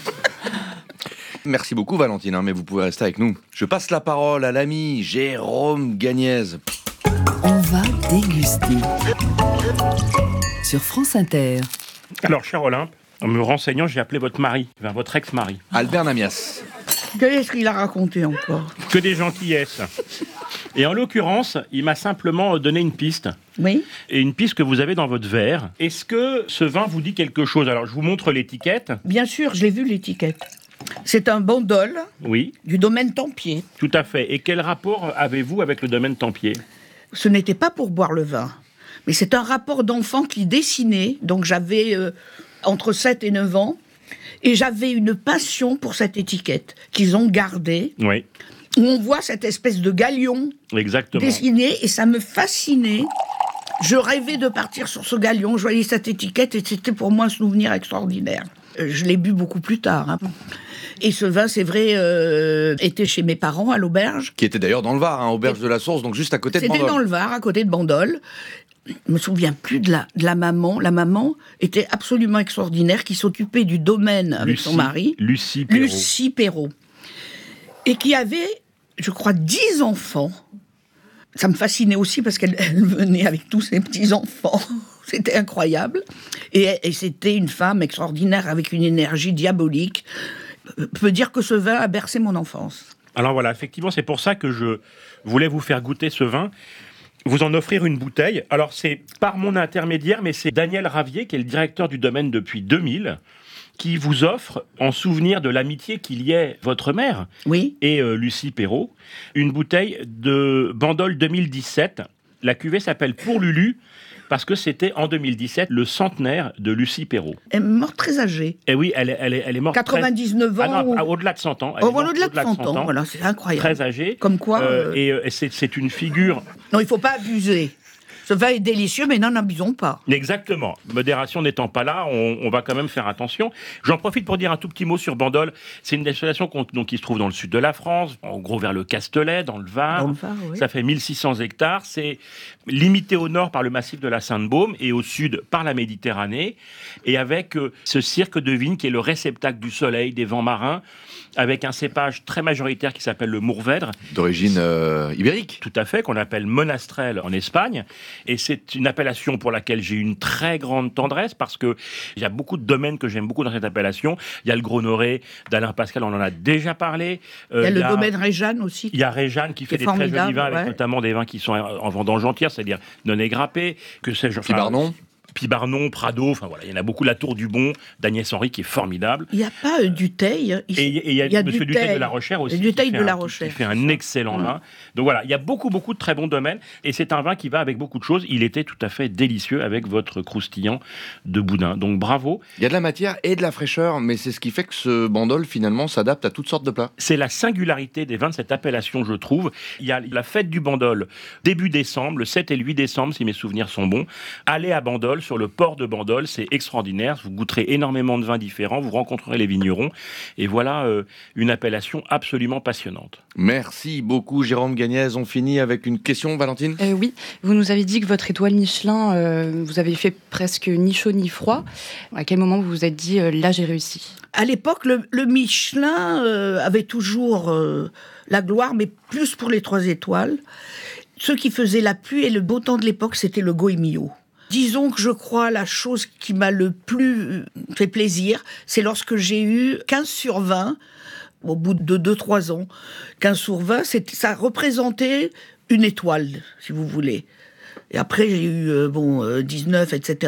G: Merci beaucoup, Valentine, mais vous pouvez rester avec nous. Je passe la parole à l'ami Jérôme Gagnez.
A: On va déguster. Sur France Inter.
D: Alors, cher Olympe, en me renseignant, j'ai appelé votre mari, votre ex-mari.
G: Albert Namias.
F: Qu'est-ce qu'il a raconté encore?
D: Que des gentillesses. Et en l'occurrence, il m'a simplement donné une piste.
F: Oui.
D: Et une piste que vous avez dans votre verre. Est-ce que ce vin vous dit quelque chose? Alors, je vous montre l'étiquette.
F: Bien sûr, je l'ai vu, l'étiquette. C'est un bandol du domaine Tempier.
D: Tout à fait. Et quel rapport avez-vous avec le domaine Tempier?
F: Ce n'était pas pour boire le vin, mais c'est un rapport d'enfant qui dessinait. Donc j'avais entre 7 et 9 ans. Et j'avais une passion pour cette étiquette qu'ils ont gardée.
D: Oui.
F: Où on voit cette espèce de galion dessiné. Et ça me fascinait. Je rêvais de partir sur ce galion. Je voyais cette étiquette et c'était pour moi un souvenir extraordinaire. Je l'ai bu beaucoup plus tard. Hein. Et ce vin, c'est vrai, était chez mes parents à l'auberge.
G: Qui était d'ailleurs dans le Var, auberge de la Source, donc juste à côté de Bandol.
F: C'était dans le Var, à côté de Bandol. Je me souviens plus de la maman. La maman était absolument extraordinaire, qui s'occupait du domaine avec son mari.
D: Lucie
F: Perrault. Et qui avait, je crois, 10 enfants. Ça me fascinait aussi parce qu'elle venait avec tous ses petits-enfants. C'était incroyable. Et c'était une femme extraordinaire avec une énergie diabolique. Je peux dire que ce vin a bercé mon enfance.
D: Alors voilà, effectivement, c'est pour ça que je voulais vous faire goûter ce vin. vous en offrir une bouteille. Alors, c'est par mon intermédiaire, mais c'est Daniel Ravier, qui est le directeur du domaine depuis 2000, qui vous offre, en souvenir de l'amitié qu'il y ait votre mère et Lucie Perrault, une bouteille de Bandol 2017. La cuvée s'appelle Pour Lulu, parce que c'était en 2017 le centenaire de Lucie Perrault.
F: Elle est morte très âgée.
D: Et oui, elle est morte
F: 99 ans.
D: Ah non, au-delà de 100 ans.
F: Au-delà de 100 ans, voilà, c'est incroyable.
D: Très âgée.
F: Comme quoi...
D: Et c'est une figure...
F: Non, il ne faut pas abuser. Ce vin est délicieux, mais n'en abusons pas.
D: Exactement. Modération n'étant pas là, on va quand même faire attention. J'en profite pour dire un tout petit mot sur Bandol. C'est une destillation qui se trouve dans le sud de la France, en gros vers le Castellet, dans le Var.
F: Oui.
D: Ça fait 1600 hectares. C'est limité au nord par le massif de la Sainte-Baume et au sud par la Méditerranée. Et avec ce cirque de vigne qui est le réceptacle du soleil, des vents marins, avec un cépage très majoritaire qui s'appelle le Mourvèdre.
G: D'origine ibérique.
D: Tout à fait, qu'on appelle Monastrell en Espagne. Et c'est une appellation pour laquelle j'ai une très grande tendresse, parce qu'il y a beaucoup de domaines que j'aime beaucoup dans cette appellation. Il y a le Gros-Noré d'Alain Pascal, on en a déjà parlé.
F: Il y a le domaine Réjeanne aussi.
D: Il y a Réjeanne qui fait des très jolis vins, avec notamment des vins qui sont en vendange entière, c'est-à-dire non égrappés, que sais-je. Pibarnon, Prado, enfin voilà, il y en a beaucoup. La Tour du Bon d'Agnès Henry qui est formidable.
F: Il n'y a pas Dutheil.
D: Et il y a Monsieur Dutheil de la Rochère aussi.
F: Dutheil de la Rochère.
D: Qui fait un excellent vin. Donc voilà, il y a beaucoup de très bons domaines. Et c'est un vin qui va avec beaucoup de choses. Il était tout à fait délicieux avec votre croustillant de boudin. Donc bravo.
G: Il y a de la matière et de la fraîcheur, mais c'est ce qui fait que ce Bandol, finalement, s'adapte à toutes sortes de plats.
D: C'est la singularité des vins de cette appellation, je trouve. Il y a la fête du Bandol, début décembre, le 7 et le 8 décembre, si mes souvenirs sont bons. Allez à Bandol, sur le port de Bandol, c'est extraordinaire. Vous goûterez énormément de vins différents, vous rencontrerez les vignerons. Et voilà une appellation absolument passionnante.
G: Merci beaucoup, Jérôme Gagnez. On finit avec une question, Valentine.
N: Oui, vous nous avez dit que votre étoile Michelin, vous avez fait presque ni chaud ni froid. À quel moment vous vous êtes dit, là j'ai réussi ?
F: À l'époque, le Michelin avait toujours la gloire, mais plus pour les 3 étoiles. Ceux qui faisaient la pluie et le beau temps de l'époque, c'était le Goemio. Disons que je crois la chose qui m'a le plus fait plaisir, c'est lorsque j'ai eu 15 sur 20, au bout de 2-3 ans. 15 sur 20, ça représentait une étoile, si vous voulez. Et après, j'ai eu 19, etc.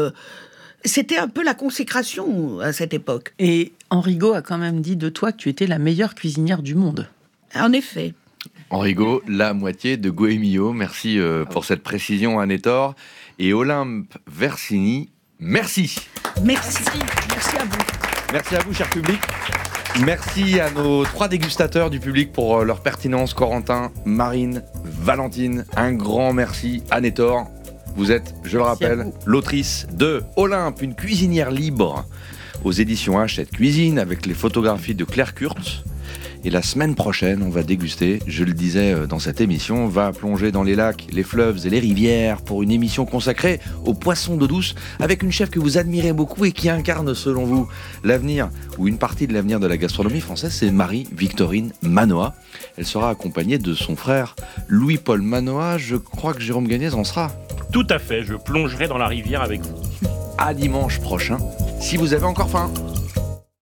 F: C'était un peu la consécration à cette époque.
L: Et Henrigot a quand même dit de toi que tu étais la meilleure cuisinière du monde.
F: En effet.
G: Henrigot, la moitié de Goemio. Merci pour cette précision, Anne-Thor. Et Olympe Versini, merci.
F: Merci à vous.
G: Merci à vous, cher public. Merci à nos 3 dégustateurs du public pour leur pertinence. Corentin, Marine, Valentine. Un grand merci, Anne-Thor. Vous êtes, je le rappelle, l'autrice de Olympe, une cuisinière libre, aux éditions Hachette Cuisine, avec les photographies de Claire Kurt. Et la semaine prochaine, on va déguster, je le disais dans cette émission, on va plonger dans les lacs, les fleuves et les rivières pour une émission consacrée aux poissons d'eau douce, avec une chef que vous admirez beaucoup et qui incarne, selon vous, l'avenir, ou une partie de l'avenir de la gastronomie française, c'est Marie-Victorine Manoa. Elle sera accompagnée de son frère Louis-Paul Manoa. Je crois que Jérôme Gagnez en sera.
D: Tout à fait, je plongerai dans la rivière avec vous.
G: À dimanche prochain, si vous avez encore faim.